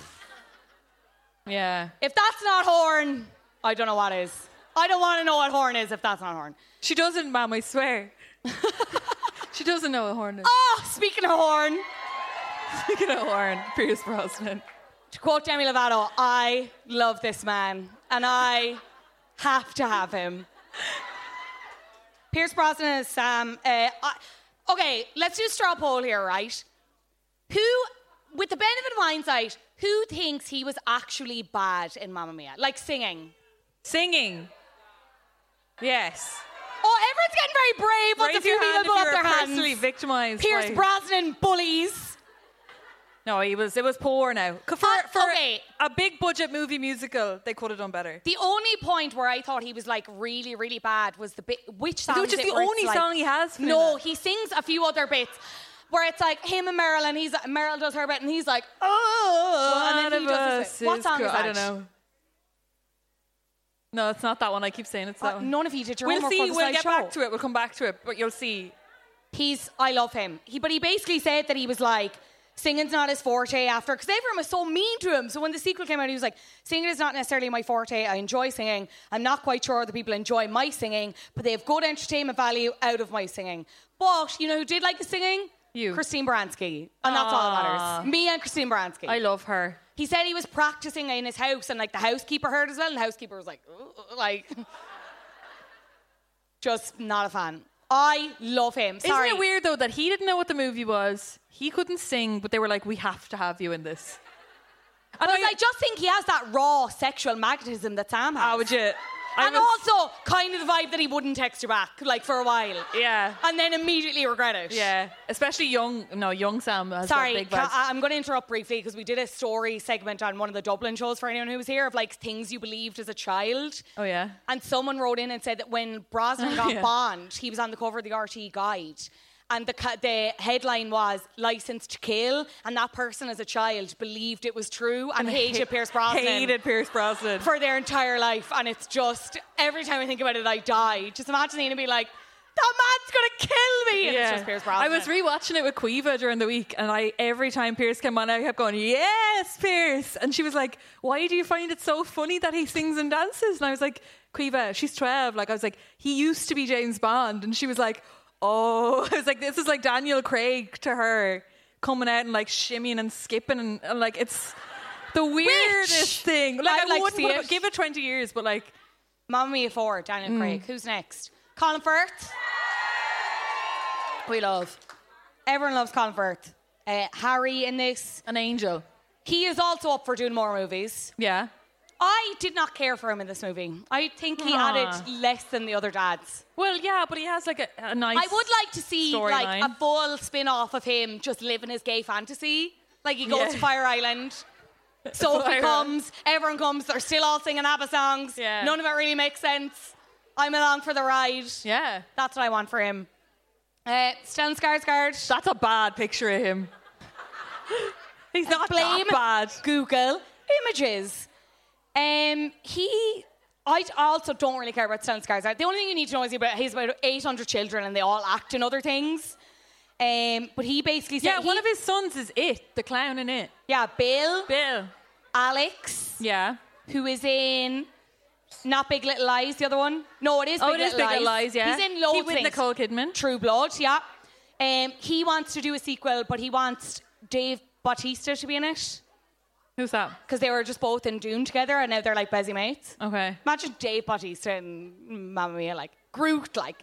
Speaker 6: Yeah.
Speaker 7: If that's not horn, I don't know what is. I don't want to know what horn is if that's not horn.
Speaker 6: She doesn't, ma'am, I swear. She doesn't know what horn is.
Speaker 7: Oh, speaking of horn.
Speaker 6: Speaking of horn, Pierce Brosnan.
Speaker 7: To quote Demi Lovato, I love this man and I have to have him. Pierce Brosnan is Sam. Okay, let's do a straw poll here, right? Who, with the benefit of hindsight, who thinks he was actually bad in Mamma Mia? Like singing.
Speaker 6: Singing. Yes.
Speaker 7: Oh, everyone's getting very brave once a few people put up their hands.
Speaker 6: Personally victimised.
Speaker 7: Pierce Brosnan bullies.
Speaker 6: No, it was poor now. For
Speaker 7: okay.
Speaker 6: a big budget movie musical, they could have done better.
Speaker 7: The only point where I thought he was like really, really bad was the bit. Which song?
Speaker 6: Which is the only song he has.
Speaker 7: No, he sings a few other bits where it's like him and Meryl, and Meryl does her bit, and he's like, oh, and then he does his bit. What song is that?
Speaker 6: I don't know. No, it's not that one. I keep saying it's that one.
Speaker 7: None of you did your
Speaker 6: We'll
Speaker 7: homework
Speaker 6: see.
Speaker 7: for the
Speaker 6: We'll
Speaker 7: side
Speaker 6: get
Speaker 7: show.
Speaker 6: back to it. We'll come back to it, but you'll see.
Speaker 7: I love him. But he basically said that he was like, singing's not his forte after, because everyone was so mean to him. So when the sequel came out, he was like, singing is not necessarily my forte. I enjoy singing. I'm not quite sure that people enjoy my singing, but they have good entertainment value out of my singing. But you know who did like the singing?
Speaker 6: You.
Speaker 7: Christine Baranski. And that's all that matters. Me and Christine Baranski.
Speaker 6: I love her.
Speaker 7: He said he was practicing in his house, and like the housekeeper heard as well, and the housekeeper was like, just not a fan. I love him. Sorry.
Speaker 6: Isn't it weird, though, that he didn't know what the movie was? He couldn't sing, but they were like, we have to have you in this.
Speaker 7: But I just think he has that raw sexual magnetism that Sam has.
Speaker 6: How would you?
Speaker 7: And also kind of the vibe that he wouldn't text you back, like, for a while.
Speaker 6: Yeah.
Speaker 7: And then immediately regret it.
Speaker 6: Yeah. Especially young Sam has that big vibes.
Speaker 7: I'm going to interrupt briefly because we did a story segment on one of the Dublin shows for anyone who was here of, like, things you believed as a child.
Speaker 6: Oh, yeah.
Speaker 7: And someone wrote in and said that when Brosnan got Bond, he was on the cover of the RT Guide. And the headline was "License to Kill," and that person as a child believed it was true and hated Pierce Brosnan.
Speaker 6: Hated Pierce Brosnan
Speaker 7: for their entire life. And it's just, every time I think about it, I die. Just imagining to be like, that man's gonna kill me. And it's just Pierce Brosnan.
Speaker 6: I was rewatching it with Quiva during the week, and every time Pierce came on, I kept going, "Yes, Pierce!" And she was like, "Why do you find it so funny that he sings and dances?" And I was like, "Quiva, she's 12." Like, I was like, "He used to be James Bond," and she was like, "Oh," I was like, "This is like Daniel Craig to her, coming out and like shimmying and skipping and like it's the weirdest thing." Like, I wouldn't put it, give it 20 years, but like,
Speaker 7: Mamma Mia 4, Daniel Craig. Who's next? Colin Firth. We love. Everyone loves Colin Firth. Harry in this.
Speaker 6: An angel.
Speaker 7: He is also up for doing more movies.
Speaker 6: Yeah.
Speaker 7: I did not care for him in this movie. I think he added less than the other dads.
Speaker 6: Well, yeah, but he has like a nice
Speaker 7: I would like to see like a full spin-off of him just living his gay fantasy. Like he goes to Fire Island. Sophie comes, everyone comes, they're still all singing ABBA songs.
Speaker 6: Yeah.
Speaker 7: None of it really makes sense. I'm along for the ride.
Speaker 6: Yeah.
Speaker 7: That's what I want for him. Stellan Skarsgård.
Speaker 6: That's a bad picture of him. He's not that bad.
Speaker 7: Google images. I also don't really care about Stellan Skarsgård. The only thing you need to know is he's about 800 children and they all act in other things. But he basically said...
Speaker 6: Yeah, one of his sons is It, the clown in It.
Speaker 7: Yeah, Bill. Alex.
Speaker 6: Yeah.
Speaker 7: Who is in... Not Big Little Lies, the other one? No, it is Big Little Lies.
Speaker 6: Oh, it is Big Little Lies, yeah.
Speaker 7: He's in loads of things.
Speaker 6: With Nicole Kidman.
Speaker 7: True Blood, yeah. He wants to do a sequel, but he wants Dave Bautista to be in it.
Speaker 6: Who's that?
Speaker 7: Because they were just both in Dune together, and now they're like busy mates.
Speaker 6: Okay.
Speaker 7: Imagine Dave Bautista and Mamma Mia, like Groot, like.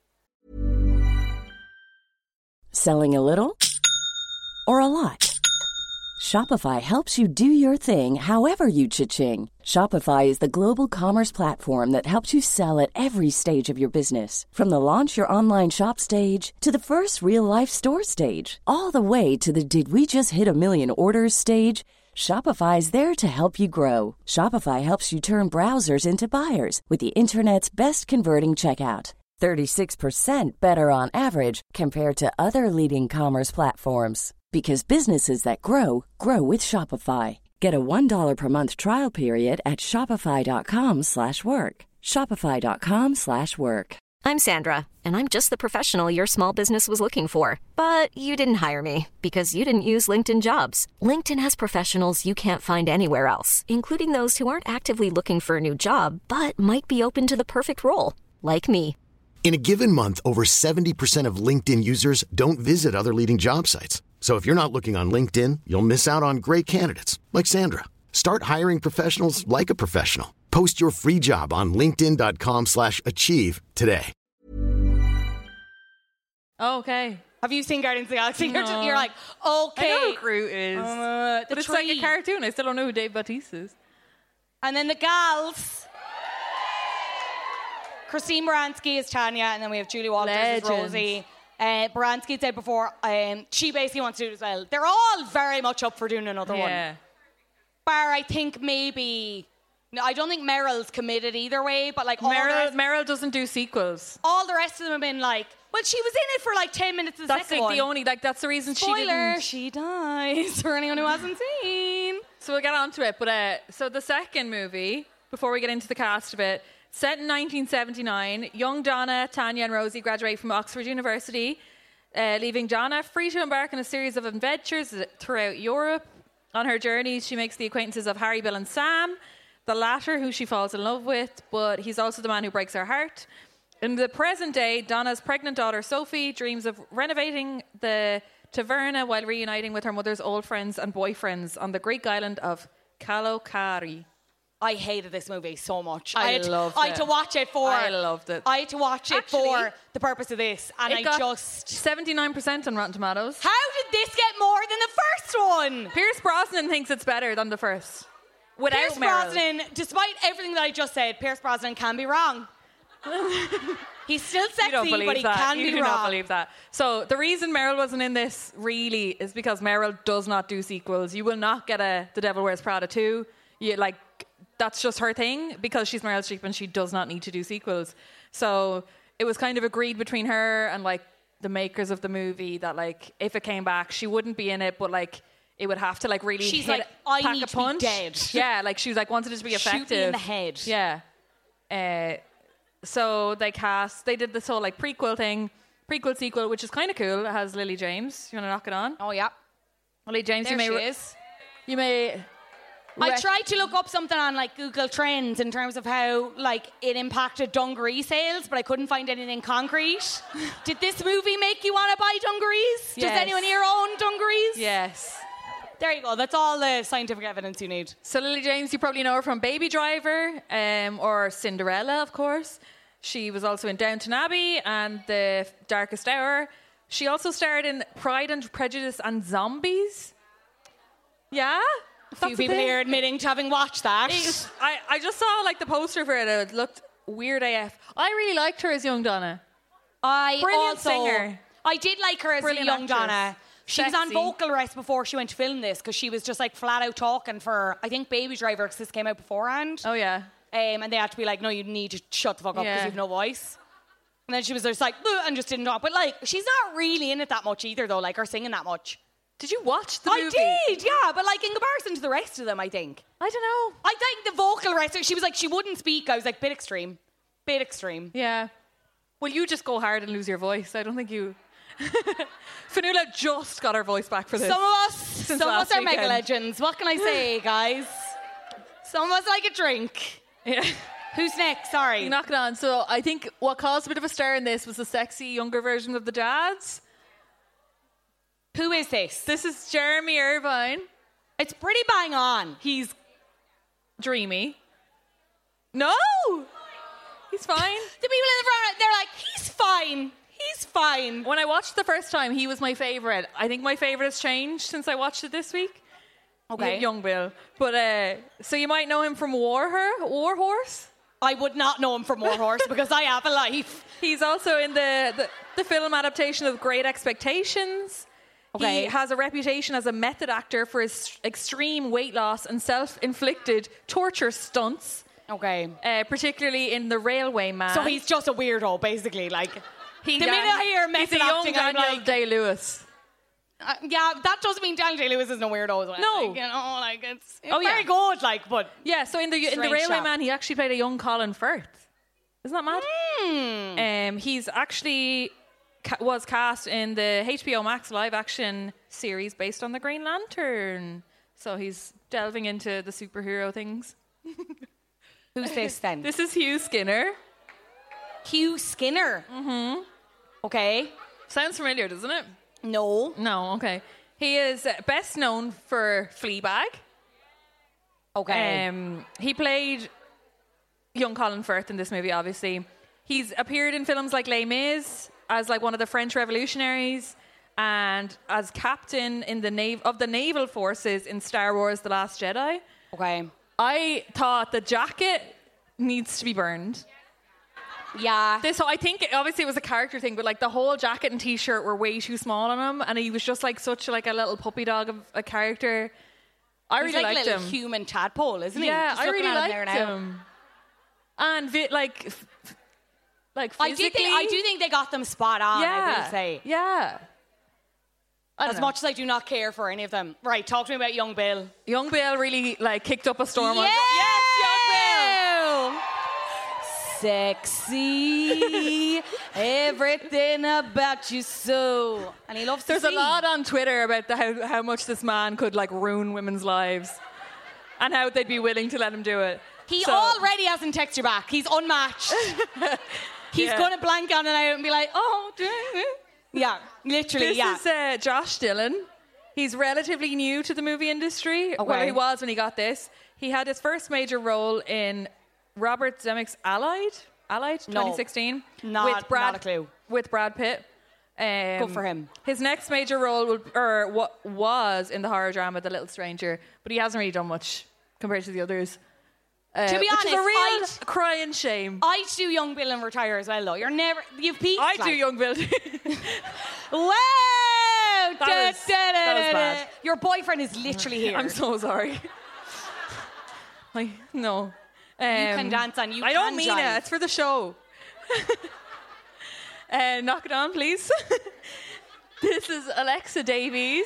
Speaker 2: Selling a little or a lot? Shopify helps you do your thing however you cha-ching. Shopify is the global commerce platform that helps you sell at every stage of your business. From the launch your online shop stage to the first real-life store stage, all the way to the did we just hit a million orders stage. Shopify's there to help you grow. Shopify helps you turn browsers into buyers with the internet's best converting checkout. 36% better on average compared to other leading commerce platforms. Because businesses that grow, grow with Shopify. Get a $1 per month trial period at shopify.com/work. Shopify.com/work.
Speaker 3: I'm Sandra, and I'm just the professional your small business was looking for. But you didn't hire me because you didn't use LinkedIn Jobs. LinkedIn has professionals you can't find anywhere else, including those who aren't actively looking for a new job, but might be open to the perfect role, like me.
Speaker 4: In a given month, over 70% of LinkedIn users don't visit other leading job sites. So if you're not looking on LinkedIn, you'll miss out on great candidates like Sandra. Start hiring professionals like a professional. Post your free job on linkedin.com/achieve today.
Speaker 6: Okay.
Speaker 7: Have you seen Guardians of the Galaxy?
Speaker 6: No.
Speaker 7: You're like, okay.
Speaker 6: I know who Groot is. But it's like a cartoon. I still don't know who Dave Bautista is.
Speaker 7: And then the gals. Christine Baranski is Tanya, and then we have Julie Walters as Rosie. Baranski said before, she basically wants to do it as well. They're all very much up for doing another one. Bar, I think maybe... No, I don't think Meryl's committed either way, but like
Speaker 6: Meryl doesn't do sequels.
Speaker 7: All the rest of them have been like, well, she was in it for like 10 minutes of the second one.
Speaker 6: That's the only, like, that's the reason
Speaker 7: Spoiler,
Speaker 6: she didn't...
Speaker 7: she dies, for anyone who hasn't seen.
Speaker 6: So we'll get on to it, but so the second movie... before we get into the cast of it. Set in 1979, young Donna, Tanya and Rosie graduate from Oxford University, leaving Donna free to embark on a series of adventures throughout Europe. On her journey, she makes the acquaintances of Harry, Bill and Sam, the latter who she falls in love with, but he's also the man who breaks her heart. In the present day, Donna's pregnant daughter Sophie dreams of renovating the taverna while reuniting with her mother's old friends and boyfriends on the Greek island of Kalokairi.
Speaker 7: I hated this movie so much.
Speaker 6: I
Speaker 7: had to watch it for.
Speaker 6: I loved it.
Speaker 7: I had to watch it for the purpose of this, and
Speaker 6: It got 79% on Rotten Tomatoes.
Speaker 7: How did this get more than the first one?
Speaker 6: Pierce Brosnan thinks it's better than the first. Without
Speaker 7: Pierce
Speaker 6: Meryl.
Speaker 7: Brosnan, despite everything that I just said, Pierce Brosnan can be wrong. He's still sexy, but he can be wrong.
Speaker 6: You do not believe that. So the reason Meryl wasn't in this really is because Meryl does not do sequels. You will not get The Devil Wears Prada 2. That's just her thing because she's Meryl Streep and she does not need to do sequels. So it was kind of agreed between her and the makers of the movie that if it came back, she wouldn't be in it, but it would have to really
Speaker 7: She's
Speaker 6: hit
Speaker 7: I
Speaker 6: pack
Speaker 7: need
Speaker 6: a
Speaker 7: to
Speaker 6: punch.
Speaker 7: be dead.
Speaker 6: Yeah, she was wanted it to be effective.
Speaker 7: Shoot me in the head.
Speaker 6: Yeah. So they did this whole prequel thing, prequel sequel, which is kind of cool. It has Lily James. You want to knock it on?
Speaker 7: Oh yeah,
Speaker 6: Lily James.
Speaker 7: there she is.
Speaker 6: You may.
Speaker 7: I tried to look up something on Google Trends in terms of how it impacted dungaree sales, but I couldn't find anything concrete. Did this movie make you want to buy dungarees?
Speaker 6: Yes.
Speaker 7: Does anyone here own dungarees?
Speaker 6: Yes.
Speaker 7: There you go. That's all the scientific evidence you need.
Speaker 6: So Lily James, you probably know her from Baby Driver, or Cinderella, of course. She was also in Downton Abbey and The Darkest Hour. She also starred in Pride and Prejudice and Zombies. Yeah?
Speaker 7: A few people here admitting to having watched that.
Speaker 6: I just saw the poster for it. It looked weird AF. I really liked her as young Donna. Brilliant singer.
Speaker 7: I did like her as
Speaker 6: Brilliant
Speaker 7: a young
Speaker 6: actress.
Speaker 7: Donna. She was on
Speaker 6: Sexy.
Speaker 7: vocal rest before she went to film this because she was just flat out talking for, I think, Baby Driver, because this came out beforehand.
Speaker 6: Oh, yeah.
Speaker 7: And they had to be no, you need to shut the fuck up because
Speaker 6: Yeah.
Speaker 7: you have no voice. And then she was just "Ugh," and just didn't talk. But she's not really in it that much either, though, or singing that much.
Speaker 6: Did you watch the movie?
Speaker 7: I did, yeah. But in comparison to the rest of them, I think.
Speaker 6: I don't know.
Speaker 7: I think the vocal rest, she was she wouldn't speak. I was bit extreme. Bit extreme.
Speaker 6: Yeah. Well, you just go hard and lose your voice. I don't think you... Fanula just got her voice back for this.
Speaker 7: Some of us are mega legends. What can I say, guys? Some of us like a drink.
Speaker 6: Yeah.
Speaker 7: Who's next? Sorry.
Speaker 6: You knock it on. So I think what caused a bit of a stir in this was the sexy younger version of the dads.
Speaker 7: Who is this?
Speaker 6: This is Jeremy Irvine.
Speaker 7: It's pretty bang on.
Speaker 6: He's dreamy. No! He's fine.
Speaker 7: The people in the front, they're he's fine. He's fine.
Speaker 6: When I watched the first time, he was my favourite. I think my favourite has changed since I watched it this week.
Speaker 7: Okay.
Speaker 6: Young Bill. But, so you might know him from War Horse.
Speaker 7: I would not know him from War Horse because I have a life.
Speaker 6: He's also in the film adaptation of Great Expectations.
Speaker 7: Okay.
Speaker 6: He has a reputation as a method actor for his extreme weight loss and self-inflicted torture stunts.
Speaker 7: Okay.
Speaker 6: Particularly in The Railway Man.
Speaker 7: So he's just a weirdo, basically. The minute I hear method
Speaker 6: he's a young
Speaker 7: acting,
Speaker 6: Daniel
Speaker 7: I'm
Speaker 6: Day-Lewis.
Speaker 7: yeah, that doesn't mean Daniel Day-Lewis isn't a weirdo as well.
Speaker 6: No.
Speaker 7: It's very good, but...
Speaker 6: Yeah, so in the
Speaker 7: Strange
Speaker 6: Railway
Speaker 7: chap.
Speaker 6: Man, he actually played a young Colin Firth. Isn't that mad? He's actually was cast in the HBO Max live-action series based on the Green Lantern. So he's delving into the superhero things.
Speaker 7: Who's this, then?
Speaker 6: This is Hugh Skinner.
Speaker 7: Hugh Skinner? Mm-hmm. Okay.
Speaker 6: Sounds familiar, doesn't it?
Speaker 7: No.
Speaker 6: No, okay. He is best known for Fleabag.
Speaker 7: Okay.
Speaker 6: He played young Colin Firth in this movie, obviously. He's appeared in films like Les Mis as one of the French revolutionaries and as captain in the naval forces in Star Wars The Last Jedi.
Speaker 7: Okay.
Speaker 6: I thought the jacket needs to be burned.
Speaker 7: Yeah.
Speaker 6: I think obviously it was a character thing, but the whole jacket and t-shirt were way too small on him, and he was just such a little puppy dog of a character. I
Speaker 7: He's
Speaker 6: really liked
Speaker 7: a little
Speaker 6: him.
Speaker 7: human tadpole, isn't he?
Speaker 6: Yeah,
Speaker 7: Just
Speaker 6: I
Speaker 7: looking
Speaker 6: really
Speaker 7: at him there
Speaker 6: liked
Speaker 7: now.
Speaker 6: him. And physically,
Speaker 7: I do think they got them spot on, I will say.
Speaker 6: Yeah.
Speaker 7: As much as I do not care for any of them. Right, talk to me about Young Bill.
Speaker 6: Young Bill really kicked up a storm.
Speaker 7: Yeah!
Speaker 6: Yes, Young Bill!
Speaker 7: sexy, everything about you so. And he loves to
Speaker 6: There's
Speaker 7: sing.
Speaker 6: a lot on Twitter about how much this man could like ruin women's lives and how they'd be willing to let him do it.
Speaker 7: He already hasn't texted you back. He's unmatched. He's going to blank on it out and be like, oh, yeah, literally,
Speaker 6: This is Josh Dillon. He's relatively new to the movie industry.
Speaker 7: Okay.
Speaker 6: Well, he was when he got this. He had his first major role in Robert Zemeckis' Allied, 2016.
Speaker 7: Not a clue.
Speaker 6: With Brad Pitt.
Speaker 7: Good for him.
Speaker 6: His next major role was in the horror drama The Little Stranger, but he hasn't really done much compared to the others.
Speaker 7: To be
Speaker 6: which
Speaker 7: honest,
Speaker 6: is a real crying shame.
Speaker 7: I'd do Young Bill and retire as well, though. You've peaked.
Speaker 6: I do Young Bill.
Speaker 7: Wow!
Speaker 6: That was bad.
Speaker 7: Your boyfriend is literally here.
Speaker 6: I'm so sorry. No.
Speaker 7: You can dance and
Speaker 6: I don't mean it. It's for the show. Knock it on, please. This is Alexa Davies.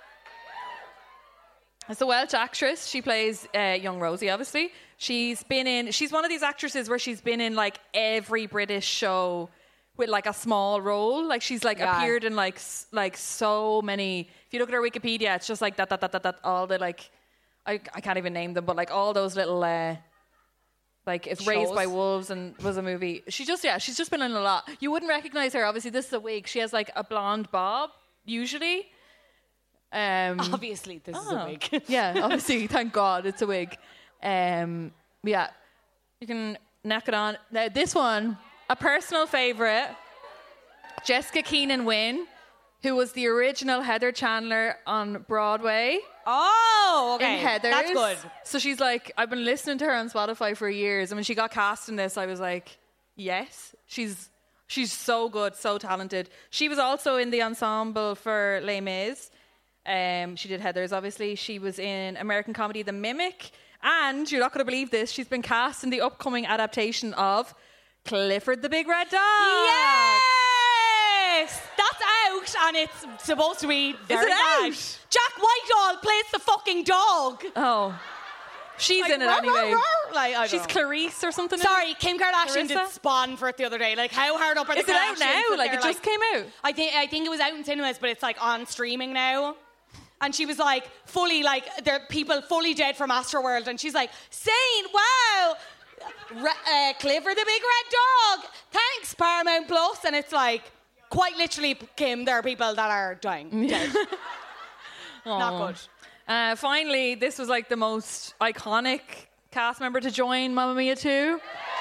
Speaker 6: It's a Welsh actress. She plays young Rosie, obviously. She's one of these actresses where she's been in like every British show with like a small role. Like she's like appeared in like so many. If you look at her Wikipedia, it's just like that all the like, I can't even name them, but like all those little like if Raised by Wolves and was a movie. She's just been in a lot. You wouldn't recognize her. Obviously, this is a wig. She has like a blonde bob usually.
Speaker 7: Obviously, this is a wig.
Speaker 6: Yeah, obviously, thank God it's a wig. Yeah, you can knock it on. Now, this one, a personal favourite, Jessica Keenan Wynn, who was the original Heather Chandler on Broadway.
Speaker 7: Oh, okay.
Speaker 6: In Heathers.
Speaker 7: That's good.
Speaker 6: So she's like, I've been listening to her on Spotify for years. And when she got cast in this, I was like, yes, she's so good, so talented. She was also in the ensemble for Les Mis. She did Heathers, obviously. She was in American comedy The Mimic. And you're not going to believe this, she's been cast in the upcoming adaptation of Clifford the Big Red Dog.
Speaker 7: Yes! That's out and it's supposed to be very bad.
Speaker 6: Out?
Speaker 7: Jack Whitehall plays the fucking dog.
Speaker 6: Oh. She's
Speaker 7: Like,
Speaker 6: in it anyway.
Speaker 7: Like, I
Speaker 6: She's
Speaker 7: don't know.
Speaker 6: Clarice or something.
Speaker 7: Sorry, Kim Kardashian
Speaker 6: Clarissa?
Speaker 7: did Spawn for it the other day. Like, how hard up are the
Speaker 6: Is it out
Speaker 7: Kardashians
Speaker 6: now?
Speaker 7: that
Speaker 6: Like,
Speaker 7: they're
Speaker 6: it just came out?
Speaker 7: I think it was out in cinemas, but it's like on streaming now. And she was like, fully like, there are people fully dead from Astroworld. And she's like, Saint, wow, Clifford the Big Red Dog. Thanks, Paramount Plus. And it's like, quite literally, Kim, there are people that are dying. Dead. Not good.
Speaker 6: Finally, this was like the most iconic cast member to join Mamma Mia 2.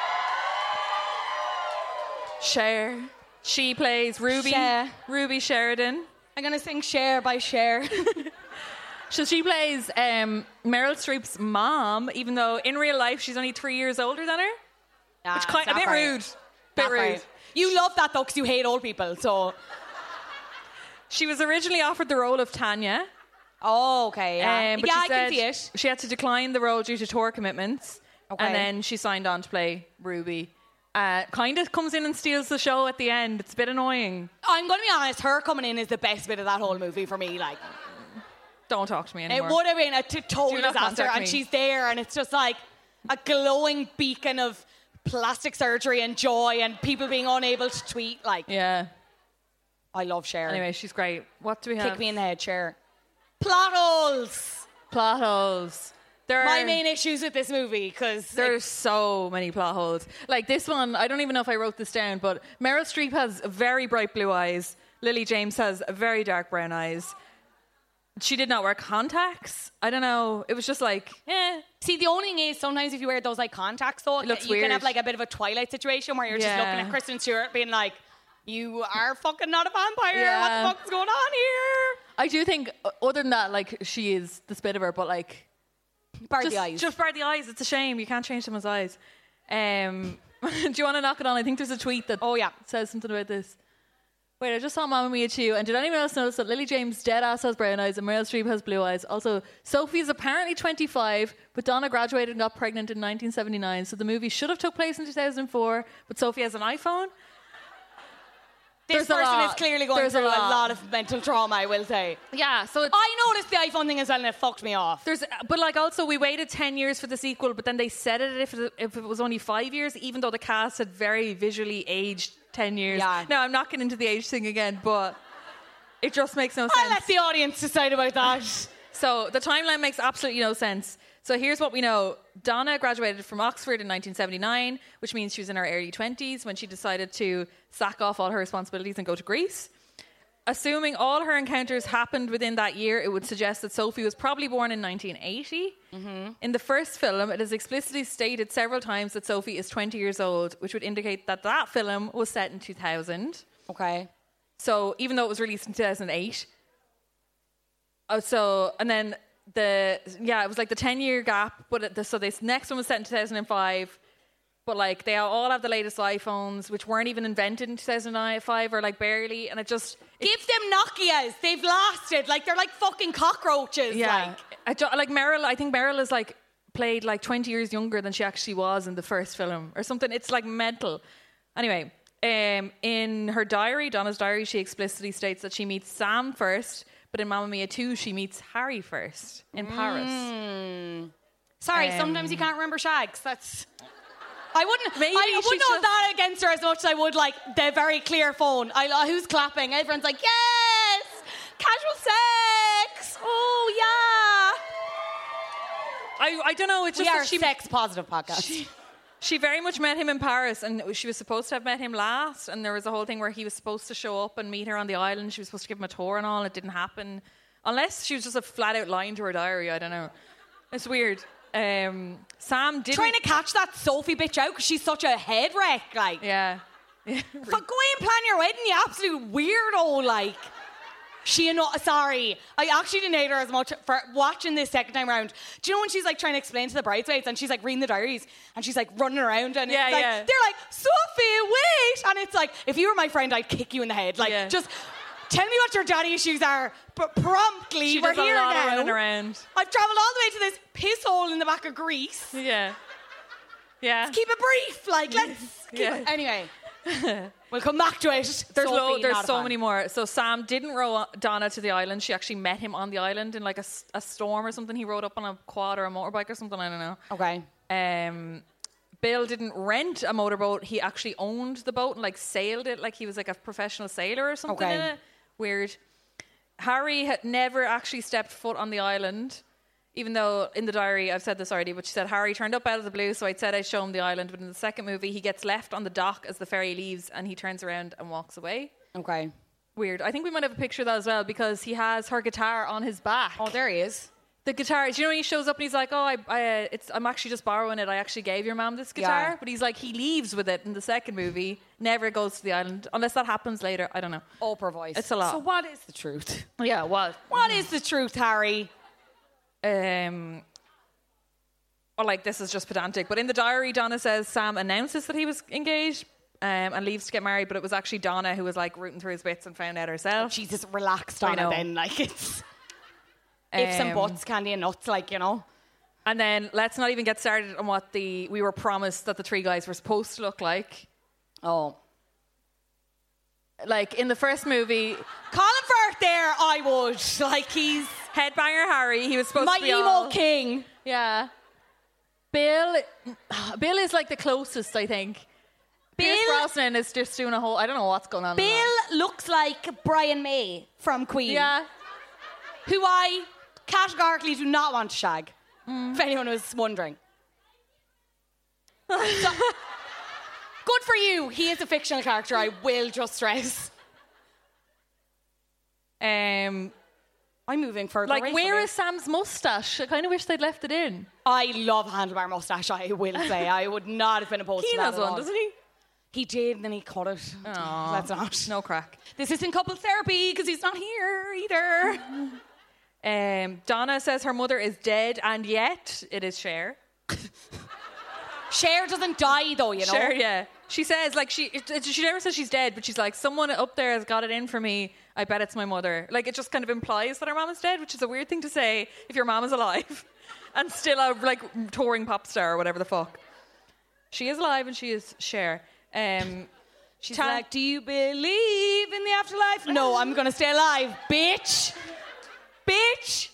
Speaker 6: Cher. She plays Ruby.
Speaker 7: Cher.
Speaker 6: Ruby Sheridan.
Speaker 7: I'm going to sing Cher by Cher.
Speaker 6: So she plays Meryl Streep's mom, even though in real life she's only 3 years older than her. Which
Speaker 7: it's
Speaker 6: a
Speaker 7: not
Speaker 6: bit
Speaker 7: great.
Speaker 6: rude. Bit
Speaker 7: Not
Speaker 6: rude.
Speaker 7: great. You love that though because you hate old people, so...
Speaker 6: She was originally offered the role of Tanya.
Speaker 7: Oh, okay, yeah.
Speaker 6: But
Speaker 7: yeah,
Speaker 6: she
Speaker 7: I can
Speaker 6: said
Speaker 7: see it.
Speaker 6: she had to decline the role due to tour commitments.
Speaker 7: Okay.
Speaker 6: And then she signed on to play Ruby. Kind of comes in and steals the show at the end. It's a bit annoying.
Speaker 7: I'm going to be honest, her coming in is the best bit of that whole movie for me. Like,
Speaker 6: Don't talk to me anymore.
Speaker 7: it would have been a total
Speaker 6: Do not
Speaker 7: disaster,
Speaker 6: contact
Speaker 7: and
Speaker 6: me.
Speaker 7: she's there, and it's just like a glowing beacon of plastic surgery and joy, and people being unable to tweet. Like,
Speaker 6: Yeah.
Speaker 7: I love Cher.
Speaker 6: Anyway, she's great. What do we have?
Speaker 7: Kick me in the head, Cher. Plot holes.
Speaker 6: Plot holes.
Speaker 7: My main issues with this movie, because
Speaker 6: There's so many plot holes. Like this one, I don't even know if I wrote this down, but Meryl Streep has very bright blue eyes. Lily James has very dark brown eyes. She did not wear contacts. I don't know. It was just like,
Speaker 7: See, the only thing is sometimes if you wear those like contacts, though,
Speaker 6: It looks
Speaker 7: you can
Speaker 6: weird.
Speaker 7: have like a bit of a Twilight situation where you're just looking at Kristen Stewart being like, you are fucking not a vampire.
Speaker 6: Yeah.
Speaker 7: What the fuck is going on here?
Speaker 6: I do think, other than that, like she is the spit of her, but like,
Speaker 7: Bar
Speaker 6: just,
Speaker 7: the eyes.
Speaker 6: just bar the eyes. It's a shame. You can't change someone's eyes. Do you want to knock it on? I think there's a tweet that says something about this. Wait, I just saw Mamma Mia 2. And did anyone else notice that Lily James dead ass has brown eyes and Meryl Streep has blue eyes? Also, Sophie is apparently 25, but Donna graduated and got pregnant in 1979. So the movie should have took place in 2004, but Sophie has an iPhone.
Speaker 7: This person is clearly going through a lot of mental trauma, I will say.
Speaker 6: Yeah, so
Speaker 7: I noticed the iPhone thing as well and it fucked me off.
Speaker 6: But like also we waited 10 years for the sequel, but then they said it if it was only 5 years, even though the cast had very visually aged 10 years.
Speaker 7: Yeah.
Speaker 6: Now, I'm not getting into the age thing again, but it just makes no sense.
Speaker 7: I'll let the audience decide about that.
Speaker 6: So the timeline makes absolutely no sense. So here's what we know. Donna graduated from Oxford in 1979, which means she was in her early 20s when she decided to sack off all her responsibilities and go to Greece. Assuming all her encounters happened within that year, it would suggest that Sophie was probably born in 1980. Mm-hmm. In the first film, it is explicitly stated several times that Sophie is 20 years old, which would indicate that that film was set in 2000.
Speaker 7: Okay.
Speaker 6: So even though it was released in 2008. And then it was like the 10-year gap, but so this next one was set in 2005, but like they all have the latest iPhones, which weren't even invented in 2005 or like barely, and
Speaker 7: give them Nokias. They've lasted. Like they're like fucking cockroaches.
Speaker 6: Yeah, like Meryl. I think Meryl is like played like 20 years younger than she actually was in the first film or something. It's like mental. Anyway, in her diary, Donna's diary, she explicitly states that she meets Sam first. But in Mamma Mia 2, she meets Harry first in Paris.
Speaker 7: Sorry, sometimes you can't remember shags. I wouldn't hold that against her as much as I would like the very clear phone. Who's clapping? Everyone's like, yes! Casual sex! Oh, yeah!
Speaker 6: I don't know. It's just
Speaker 7: we are a sex-positive podcast.
Speaker 6: She very much met him in Paris, and she was supposed to have met him last, and there was a whole thing where he was supposed to show up and meet her on the island. She was supposed to give him a tour and all. It didn't happen. Unless she was just a flat-out lying to her diary. I don't know. It's weird. Sam didn't...
Speaker 7: Trying to catch that Sophie bitch out because she's such a head wreck, like.
Speaker 6: Yeah.
Speaker 7: Go away and plan your wedding, you absolute weirdo, like. Sorry. I actually didn't hate her as much for watching this second time around. Do you know when she's like trying to explain to the bridesmaids and she's like reading the diaries and she's like running around and they're like, Sophie, wait! And it's like, if you were my friend, I'd kick you in the head. Like, just tell me what your daddy issues are, but promptly.
Speaker 6: We're here now.
Speaker 7: Running
Speaker 6: around.
Speaker 7: I've travelled all the way to this piss hole in the back of Greece.
Speaker 6: Yeah. Yeah.
Speaker 7: Let's keep it brief. Like, let's keep it. Anyway. We'll come back to it.
Speaker 6: There's so many more. So Sam didn't row Donna to the island. She actually met him on the island in like a storm or something. He rode up on a quad or a motorbike or something. I don't know.
Speaker 7: Okay.
Speaker 6: Bill didn't rent a motorboat. He actually owned the boat and like sailed it like he was like a professional sailor or something.
Speaker 7: Okay.
Speaker 6: In it. Weird. Harry had never actually stepped foot on the island. Even though in the diary, I've said this already, but she said Harry turned up out of the blue, so I'd said I'd show him the island. But in the second movie, he gets left on the dock as the ferry leaves and he turns around and walks away.
Speaker 7: Okay.
Speaker 6: Weird. I think we might have a picture of that as well because he has her guitar on his back.
Speaker 7: Oh, there he is.
Speaker 6: The guitar, do you know when he shows up and he's like, oh, I'm actually just borrowing it. I actually gave your mom this guitar.
Speaker 7: Yeah.
Speaker 6: But he's like, he leaves with it in the second movie, never goes to the island. Unless that happens later. I don't know.
Speaker 7: Oprah voice.
Speaker 6: It's a lot.
Speaker 7: So what is the truth?
Speaker 6: Yeah, what?
Speaker 7: What is the truth, Harry?
Speaker 6: Like this is just pedantic, but in the diary, Donna says Sam announces that he was engaged and leaves to get married, but it was actually Donna who was like rooting through his bits and found out herself.
Speaker 7: Jesus, relax, Donna. Then, like it's ifs and buts, candy and nuts, like, you know.
Speaker 6: And then let's not even get started on what we were promised that the three guys were supposed to look like.
Speaker 7: Oh,
Speaker 6: like in the first movie,
Speaker 7: Colin Firth there, I would like he's
Speaker 6: headbanger Harry. He was supposed
Speaker 7: my
Speaker 6: to be
Speaker 7: emo king.
Speaker 6: Yeah. Bill is like the closest, I think. Pierce Brosnan is just doing a whole... I don't know what's going on.
Speaker 7: Bill looks like Brian May from Queen.
Speaker 6: Yeah.
Speaker 7: Who I categorically do not want to shag. If anyone was wondering. So, good for you. He is a fictional character, I will just stress. I'm moving further
Speaker 6: like,
Speaker 7: away
Speaker 6: where
Speaker 7: from
Speaker 6: is Sam's moustache? I kind of wish they'd left it in.
Speaker 7: I love a handlebar moustache, I will say. I would not have been opposed to that
Speaker 6: has
Speaker 7: at
Speaker 6: one,
Speaker 7: all.
Speaker 6: doesn't he?
Speaker 7: He did, and then he cut it.
Speaker 6: Aww.
Speaker 7: Let's not.
Speaker 6: No crack.
Speaker 7: This isn't couple therapy, because he's not here either.
Speaker 6: Donna says her mother is dead, and yet it is Cher.
Speaker 7: Cher doesn't die, though, you know?
Speaker 6: Cher, yeah. She says, like, she never says she's dead, but she's like, someone up there has got it in for me. I bet it's my mother. Like, it just kind of implies that her mom is dead, which is a weird thing to say if your mom is alive and still a, like, touring pop star or whatever the fuck. She is alive and she is Cher.
Speaker 7: She's like, do you believe in the afterlife? No, I'm going to stay alive, bitch. Bitch.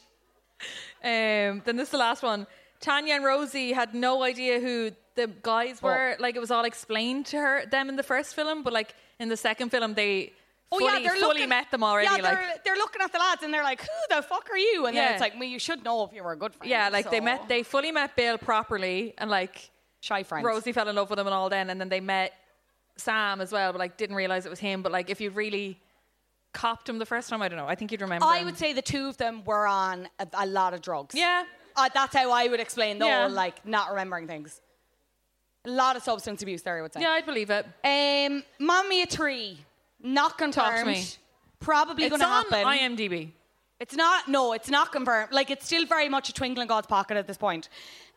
Speaker 6: Then this is the last one. Tanya and Rosie had no idea who the guys were. Like, it was all explained to them in the first film, but like in the second film, they fully met them already.
Speaker 7: Yeah, they're looking at the lads and they're like, who the fuck are you? And then it's like, well, you should know if you were a good friend.
Speaker 6: Yeah, like they fully met Bill properly, and like
Speaker 7: shy friends.
Speaker 6: Rosie fell in love with him and all then, and then they met Sam as well, but like didn't realise it was him. But like if you really copped him the first time, I don't know, I think you'd remember him.
Speaker 7: would say the two of them were on a lot of drugs.
Speaker 6: Yeah.
Speaker 7: That's how I would explain the whole, like, not remembering things. A lot of substance abuse there, I would say.
Speaker 6: Yeah, I'd believe it.
Speaker 7: Mamma Mia 3, not confirmed.
Speaker 6: Talk to me.
Speaker 7: Probably going to happen.
Speaker 6: It's on IMDb.
Speaker 7: It's not confirmed. Like, it's still very much a twinkle in God's pocket at this point.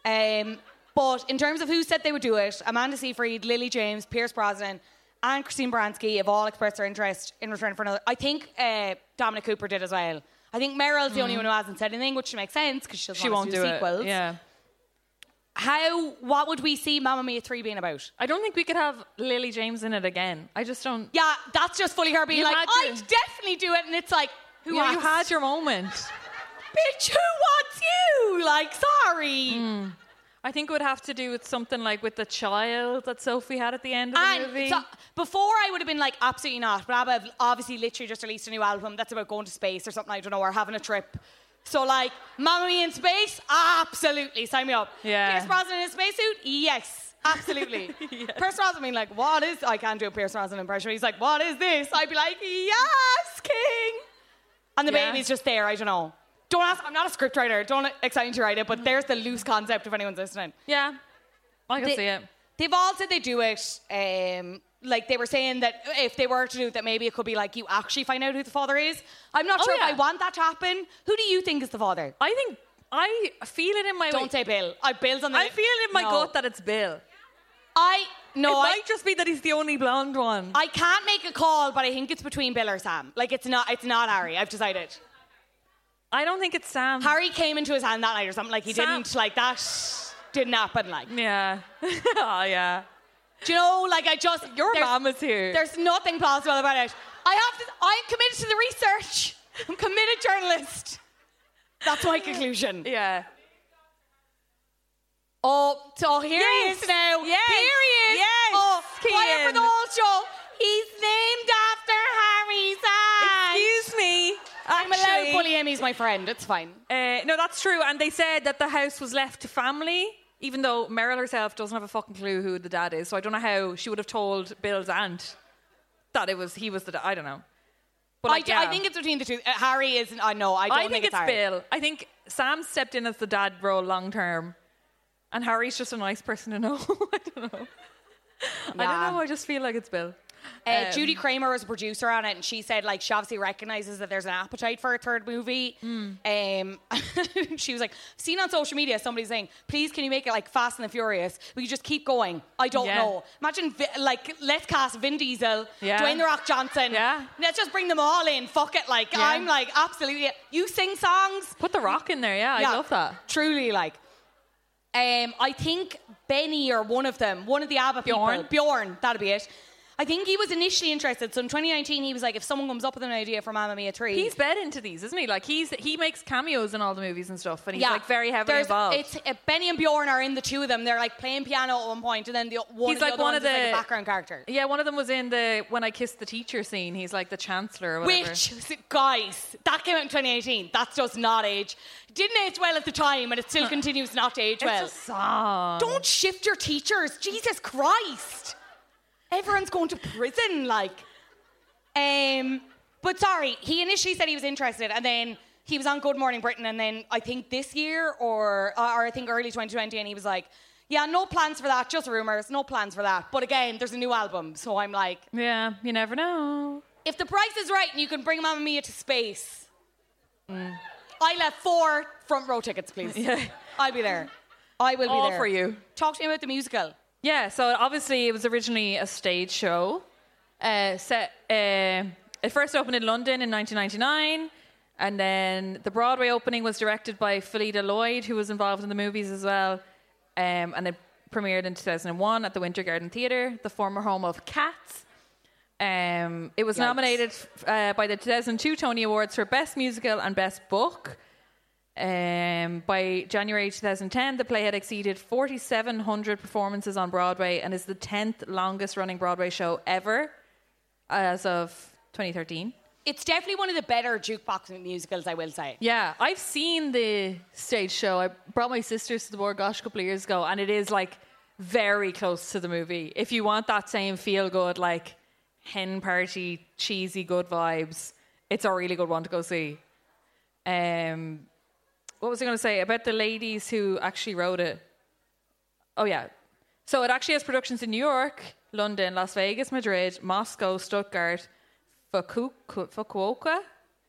Speaker 7: But in terms of who said they would do it, Amanda Seyfried, Lily James, Pierce Brosnan, and Christine Baranski have all expressed their interest in return for another. I think Dominic Cooper did as well. I think Meryl's the only one who hasn't said anything, which makes sense because she won't do sequels.
Speaker 6: It. Yeah.
Speaker 7: What would we see Mamma Mia 3 being about?
Speaker 6: I don't think we could have Lily James in it again. I just don't.
Speaker 7: Yeah, that's just fully her being like, I'd definitely do it. And it's like,
Speaker 6: you had your moment.
Speaker 7: Bitch, who wants you? Like, sorry.
Speaker 6: I think it would have to do with something like with the child that Sophie had at the end of the movie. So
Speaker 7: before I would have been like, absolutely not. But ABBA have obviously literally just released a new album that's about going to space or something, I don't know, or having a trip. So like, Mamma Mia in space? Absolutely, sign me up.
Speaker 6: Yeah.
Speaker 7: Pierce Brosnan in a spacesuit? Yes, absolutely. Yes. Pierce Brosnan being like, what is... I can't do a Pierce Brosnan impression. He's like, what is this? I'd be like, yes, king. And the baby's just there, I don't know. Don't ask, I'm not a scriptwriter. Don't expect me to write it, but there's the loose concept if anyone's listening.
Speaker 6: Yeah, I can see it.
Speaker 7: They've all said they do it. Like they were saying that if they were to do it, that maybe it could be like you actually find out who the father is. I'm not sure if I want that to happen. Who do you think is the father?
Speaker 6: I think I feel it in my.
Speaker 7: Don't say Bill. Bill's on the.
Speaker 6: I feel it in my gut that it's Bill.
Speaker 7: It might
Speaker 6: just be that he's the only blonde one.
Speaker 7: I can't make a call, but I think it's between Bill or Sam. Like it's not Harry. I've decided.
Speaker 6: I don't think it's Sam.
Speaker 7: Harry came into his hand that night or something. Like he didn't like that. Didn't happen. Like
Speaker 6: yeah. Oh yeah.
Speaker 7: Do you know? Like
Speaker 6: your mom is here.
Speaker 7: There's nothing plausible about it. I'm committed to the research. I'm a committed journalist. That's my conclusion.
Speaker 6: Yeah.
Speaker 7: Oh, so here he is now.
Speaker 6: Yes.
Speaker 7: Here he is.
Speaker 6: Yes.
Speaker 7: Oh, quiet for the whole show. He's named after Harry's aunt.
Speaker 6: Excuse me.
Speaker 7: I'm allowed to bully him. He's my friend. It's fine.
Speaker 6: No, that's true. And they said that the house was left to family, even though Meryl herself doesn't have a fucking clue who the dad is. So I don't know how she would have told Bill's aunt that he was the dad. I don't know. But
Speaker 7: I think it's between the two. Harry isn't. I don't think it's Harry.
Speaker 6: Bill. I think Sam stepped in as the dad role long term, and Harry's just a nice person to know. I don't know. Nah. I don't know. I just feel like it's Bill.
Speaker 7: Judy Kramer was a producer on it, and she said like she obviously recognises that there's an appetite for a third movie. She was like, seen on social media somebody saying, please can you make it like Fast and the Furious? We just keep going. I don't know. Imagine let's cast Vin Diesel, Dwayne The Rock Johnson.
Speaker 6: Yeah.
Speaker 7: Let's just bring them all in. Fuck it. Like I'm like absolutely. You sing songs.
Speaker 6: Put The Rock in there. Yeah, I love that.
Speaker 7: Truly like. I think Benny or one of the ABBA people, Bjorn, that'll be it. I think he was initially interested. So in 2019, he was like, if someone comes up with an idea for Mamma Mia 3.
Speaker 6: He's bed into these, isn't he? Like he makes cameos in all the movies and stuff, and he's like very heavily involved.
Speaker 7: Benny and Bjorn are in the two of them. They're like playing piano at one point, and then he's like one of the like a background character.
Speaker 6: Yeah, one of them was in the When I Kissed the Teacher scene. He's like the Chancellor or whatever.
Speaker 7: Which, guys, that came out in 2018. That does not age. Didn't age well at the time, and it still continues not to age well.
Speaker 6: It's a song.
Speaker 7: Don't shift your teachers. Jesus Christ. Everyone's going to prison, like. But sorry, he initially said he was interested, and then he was on Good Morning Britain, and then I think this year or I think early 2020, and he was like, yeah, no plans for that, just rumours, no plans for that. But again, there's a new album, so I'm like...
Speaker 6: Yeah, you never know.
Speaker 7: If the price is right and you can bring Mamma Mia to space, I left 4 front row tickets, please.
Speaker 6: Yeah.
Speaker 7: I'll be there. I will be there.
Speaker 6: All for you.
Speaker 7: Talk to me about the musical.
Speaker 6: Yeah, so obviously it was originally a stage show. It first opened in London in 1999, and then the Broadway opening was directed by Phyllida Lloyd, who was involved in the movies as well, and it premiered in 2001 at the Winter Garden Theatre, the former home of Cats. It was nominated by the 2002 Tony Awards for Best Musical and Best Book. By January 2010, the play had exceeded 4,700 performances on Broadway and is the 10th longest running Broadway show ever as of 2013.
Speaker 7: It's definitely one of the better jukebox musicals, I will say.
Speaker 6: Yeah, I've seen the stage show. I brought my sisters to the Bord Gáis a couple of years ago, and it is like very close to the movie. If you want that same feel good, like hen party, cheesy, good vibes, it's a really good one to go see. What was I going to say about the ladies who actually wrote it? Oh yeah, so it actually has productions in New York, London, Las Vegas, Madrid, Moscow, Stuttgart, Fukuoka.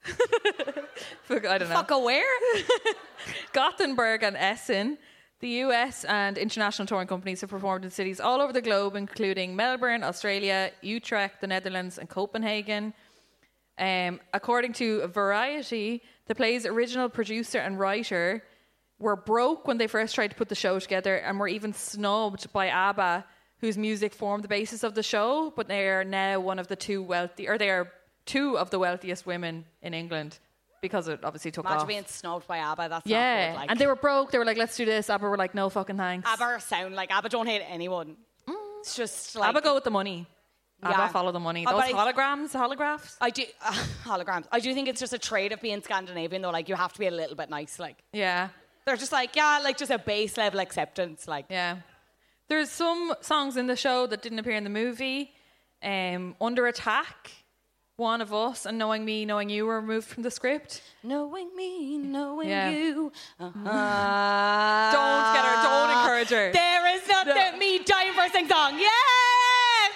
Speaker 6: I don't know.
Speaker 7: Fuck where?
Speaker 6: Gothenburg and Essen. The US and international touring companies have performed in cities all over the globe, including Melbourne, Australia, Utrecht, the Netherlands, and Copenhagen. According to Variety, the play's original producer and writer were broke when they first tried to put the show together and were even snubbed by ABBA, whose music formed the basis of the show, but they are now they are two of the wealthiest women in England because it obviously took off.
Speaker 7: Imagine being snubbed by ABBA, that's not good. Like.
Speaker 6: And they were broke, they were like, let's do this. ABBA were like, no fucking thanks.
Speaker 7: ABBA don't hate anyone. It's just like...
Speaker 6: ABBA go with the money. ABBA follow the money. Those holographs?
Speaker 7: I do, holograms. I do think it's just a trait of being Scandinavian though, like you have to be a little bit nice, like.
Speaker 6: Yeah.
Speaker 7: They're just like, yeah, like just a base level acceptance, like.
Speaker 6: Yeah. There's some songs in the show that didn't appear in the movie. Under Attack, One of Us, and Knowing Me, Knowing You were removed from the script.
Speaker 7: Knowing me, knowing you.
Speaker 6: Don't encourage her.
Speaker 7: There is nothing me dying for a sing song. Yes!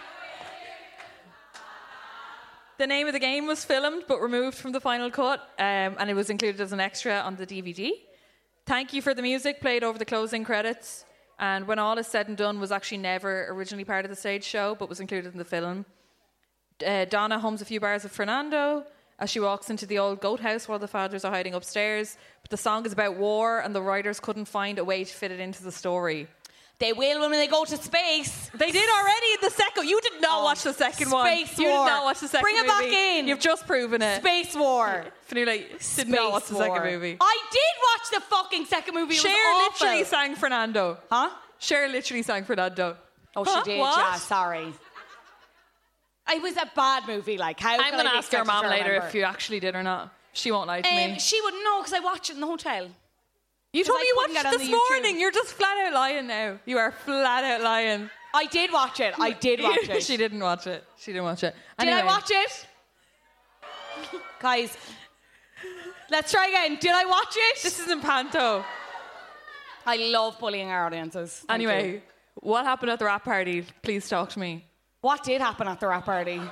Speaker 6: The Name of the Game was filmed but removed from the final cut, and it was included as an extra on the DVD. Thank You for the Music played over the closing credits, and When All Is Said and Done was actually never originally part of the stage show but was included in the film. Donna hums a few bars of Fernando as she walks into the old goat house while the fathers are hiding upstairs, but the song is about war and the writers couldn't find a way to fit it into the story.
Speaker 7: They will when they go to space.
Speaker 6: They did already in the second. You did not watch the second one.
Speaker 7: Space
Speaker 6: You
Speaker 7: War.
Speaker 6: did not watch the second
Speaker 7: Bring it
Speaker 6: movie.
Speaker 7: back in.
Speaker 6: You've just proven it.
Speaker 7: Space War.
Speaker 6: Fionnuala did not watch the second movie.
Speaker 7: I did watch the fucking second movie. It was
Speaker 6: Cher
Speaker 7: awful.
Speaker 6: literally sang Fernando.
Speaker 7: Huh?
Speaker 6: Cher literally sang Fernando.
Speaker 7: Oh, she did.
Speaker 6: What?
Speaker 7: Yeah, sorry. It was a bad movie. Like, how?
Speaker 6: I'm going to ask your mom later
Speaker 7: remember?
Speaker 6: if you actually did or not. She won't lie to me.
Speaker 7: She wouldn't know because I watched it in the hotel.
Speaker 6: You told me you
Speaker 7: couldn't
Speaker 6: watched
Speaker 7: get
Speaker 6: it
Speaker 7: on
Speaker 6: this
Speaker 7: the YouTube.
Speaker 6: morning. You're just flat out lying now. You are flat out lying.
Speaker 7: I did watch it. I did watch it.
Speaker 6: She didn't watch it. She didn't watch it.
Speaker 7: Did I watch it? Guys, let's try again. Did I watch it?
Speaker 6: This isn't Panto.
Speaker 7: I love bullying our audiences. Thank
Speaker 6: Anyway,
Speaker 7: you.
Speaker 6: what happened at the rap party? Please talk to me.
Speaker 7: What did happen at the rap party?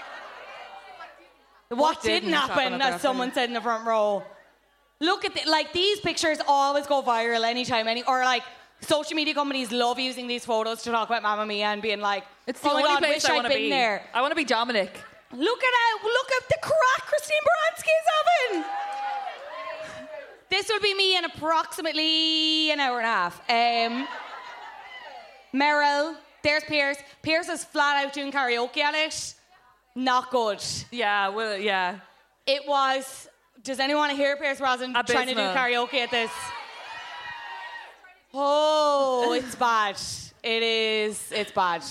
Speaker 7: What didn't happen, as someone said in the front row? Look at these pictures always go viral anytime, or like social media companies love using these photos to talk about Mamma Mia and being like,
Speaker 6: It's the
Speaker 7: oh my
Speaker 6: only
Speaker 7: God,
Speaker 6: place
Speaker 7: wish
Speaker 6: I
Speaker 7: I'd
Speaker 6: want to
Speaker 7: been
Speaker 6: be.
Speaker 7: there.
Speaker 6: I want to be Dominic.
Speaker 7: Look at the crack Christine Baranski is having. This will be me in approximately an hour and a half. Meryl, there's Pierce. Pierce is flat out doing karaoke at it. Not good.
Speaker 6: Yeah, well, yeah.
Speaker 7: It was. Does anyone want to hear Pierce Brosnan trying to do
Speaker 6: Abysmal.
Speaker 7: karaoke at this? Oh, it's bad. It is. It's bad.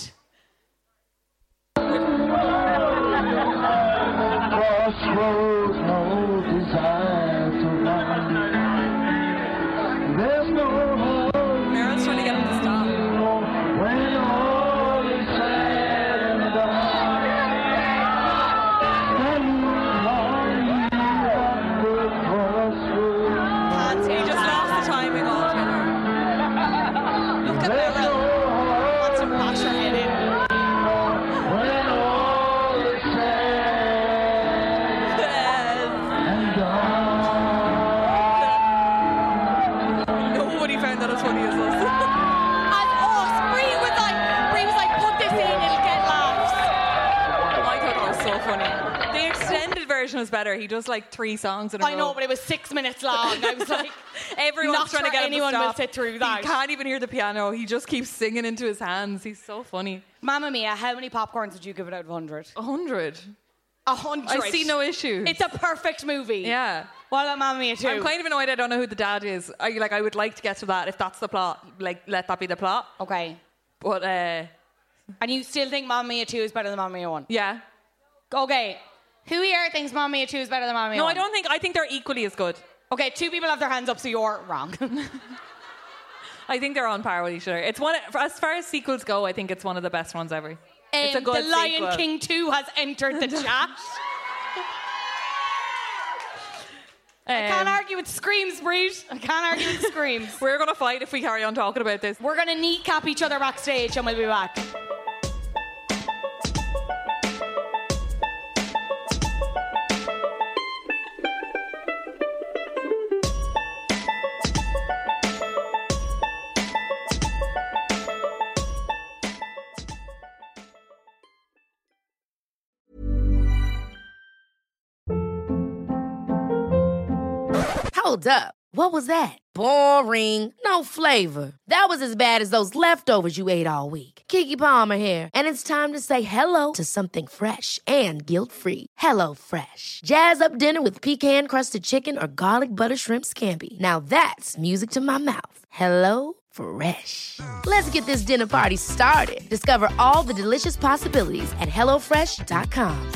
Speaker 5: Crossroads, no desire to run. There's no hope
Speaker 6: Meryl's trying to get him to stop.
Speaker 5: when all is said and done. Standing on the crossroads.
Speaker 6: He just lost the timing altogether.
Speaker 7: Look at Meryl. Wants to bash her head in.
Speaker 5: When all is said and done.
Speaker 6: Nobody found that as funny as us.
Speaker 7: Bree was like, put this in, it'll get laughs.
Speaker 6: I thought that was so funny. The extended version was better. He does like 3 songs in a row.
Speaker 7: I know, but it was 6 minutes long. I was like,
Speaker 6: Everyone's
Speaker 7: Not
Speaker 6: trying to
Speaker 7: sure
Speaker 6: get him to
Speaker 7: anyone will
Speaker 6: stop.
Speaker 7: sit through that.
Speaker 6: He can't even hear the piano. He just keeps singing into his hands. He's so funny.
Speaker 7: Mamma Mia, how many popcorns would you give it out of 100?
Speaker 6: 100.
Speaker 7: 100.
Speaker 6: I see no issue.
Speaker 7: It's a perfect movie.
Speaker 6: Yeah.
Speaker 7: What about Mamma Mia 2?
Speaker 6: I'm kind of annoyed I don't know who the dad is. I would like to get to that if that's the plot. Like, let that be the plot.
Speaker 7: Okay.
Speaker 6: But,
Speaker 7: And you still think Mamma Mia 2 is better than Mamma Mia 1?
Speaker 6: yeah.
Speaker 7: Okay. Who here thinks Mamma Mia 2 is better than Mamma Mia
Speaker 6: No,
Speaker 7: 1?
Speaker 6: I think they're equally as good.
Speaker 7: Okay, 2 people have their hands up, so you're wrong.
Speaker 6: I think they're on par with each other. It's as far as sequels go, I think it's one of the best ones ever. It's a good
Speaker 7: The Lion
Speaker 6: sequel.
Speaker 7: King 2 has entered the chat. I can't argue with screams, Breed. I can't argue with screams.
Speaker 6: We're going to fight if we carry on talking about this.
Speaker 7: We're going to kneecap each other backstage and we'll be back.
Speaker 1: Hold up. What was that? Boring. No flavor. That was as bad as those leftovers you ate all week. Keke Palmer here, and it's time to say hello to something fresh and guilt-free. Hello Fresh. Jazz up dinner with pecan-crusted chicken or garlic butter shrimp scampi. Now that's music to my mouth. Hello Fresh. Let's get this dinner party started. Discover all the delicious possibilities at hellofresh.com.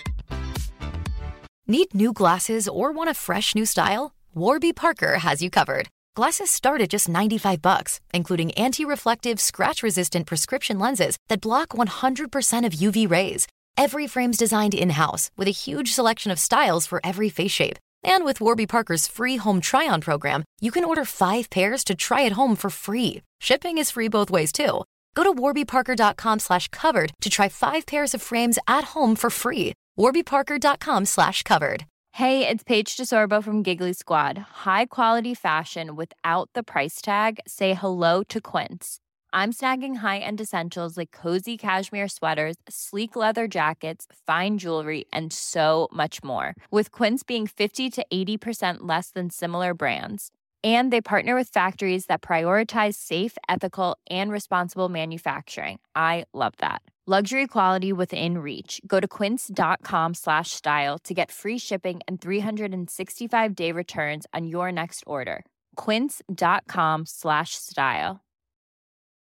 Speaker 2: Need new glasses or want a fresh new style? Warby Parker has you covered. Glasses start at just $95, including anti-reflective, scratch-resistant prescription lenses that block 100% of UV rays. Every frame's designed in-house with a huge selection of styles for every face shape. And with Warby Parker's free home try-on program, you can order 5 pairs to try at home for free. Shipping is free both ways, too. Go to warbyparker.com/covered to try 5 pairs of frames at home for free. warbyparker.com/covered.
Speaker 8: Hey, it's Paige DeSorbo from Giggly Squad. High quality fashion without the price tag. Say hello to Quince. I'm snagging high-end essentials like cozy cashmere sweaters, sleek leather jackets, fine jewelry, and so much more. With Quince being 50 to 80% less than similar brands. And they partner with factories that prioritize safe, ethical, and responsible manufacturing. I love that. Luxury quality within reach. Go to quince.com/style to get free shipping and 365-day returns on your next order. Quince.com/style.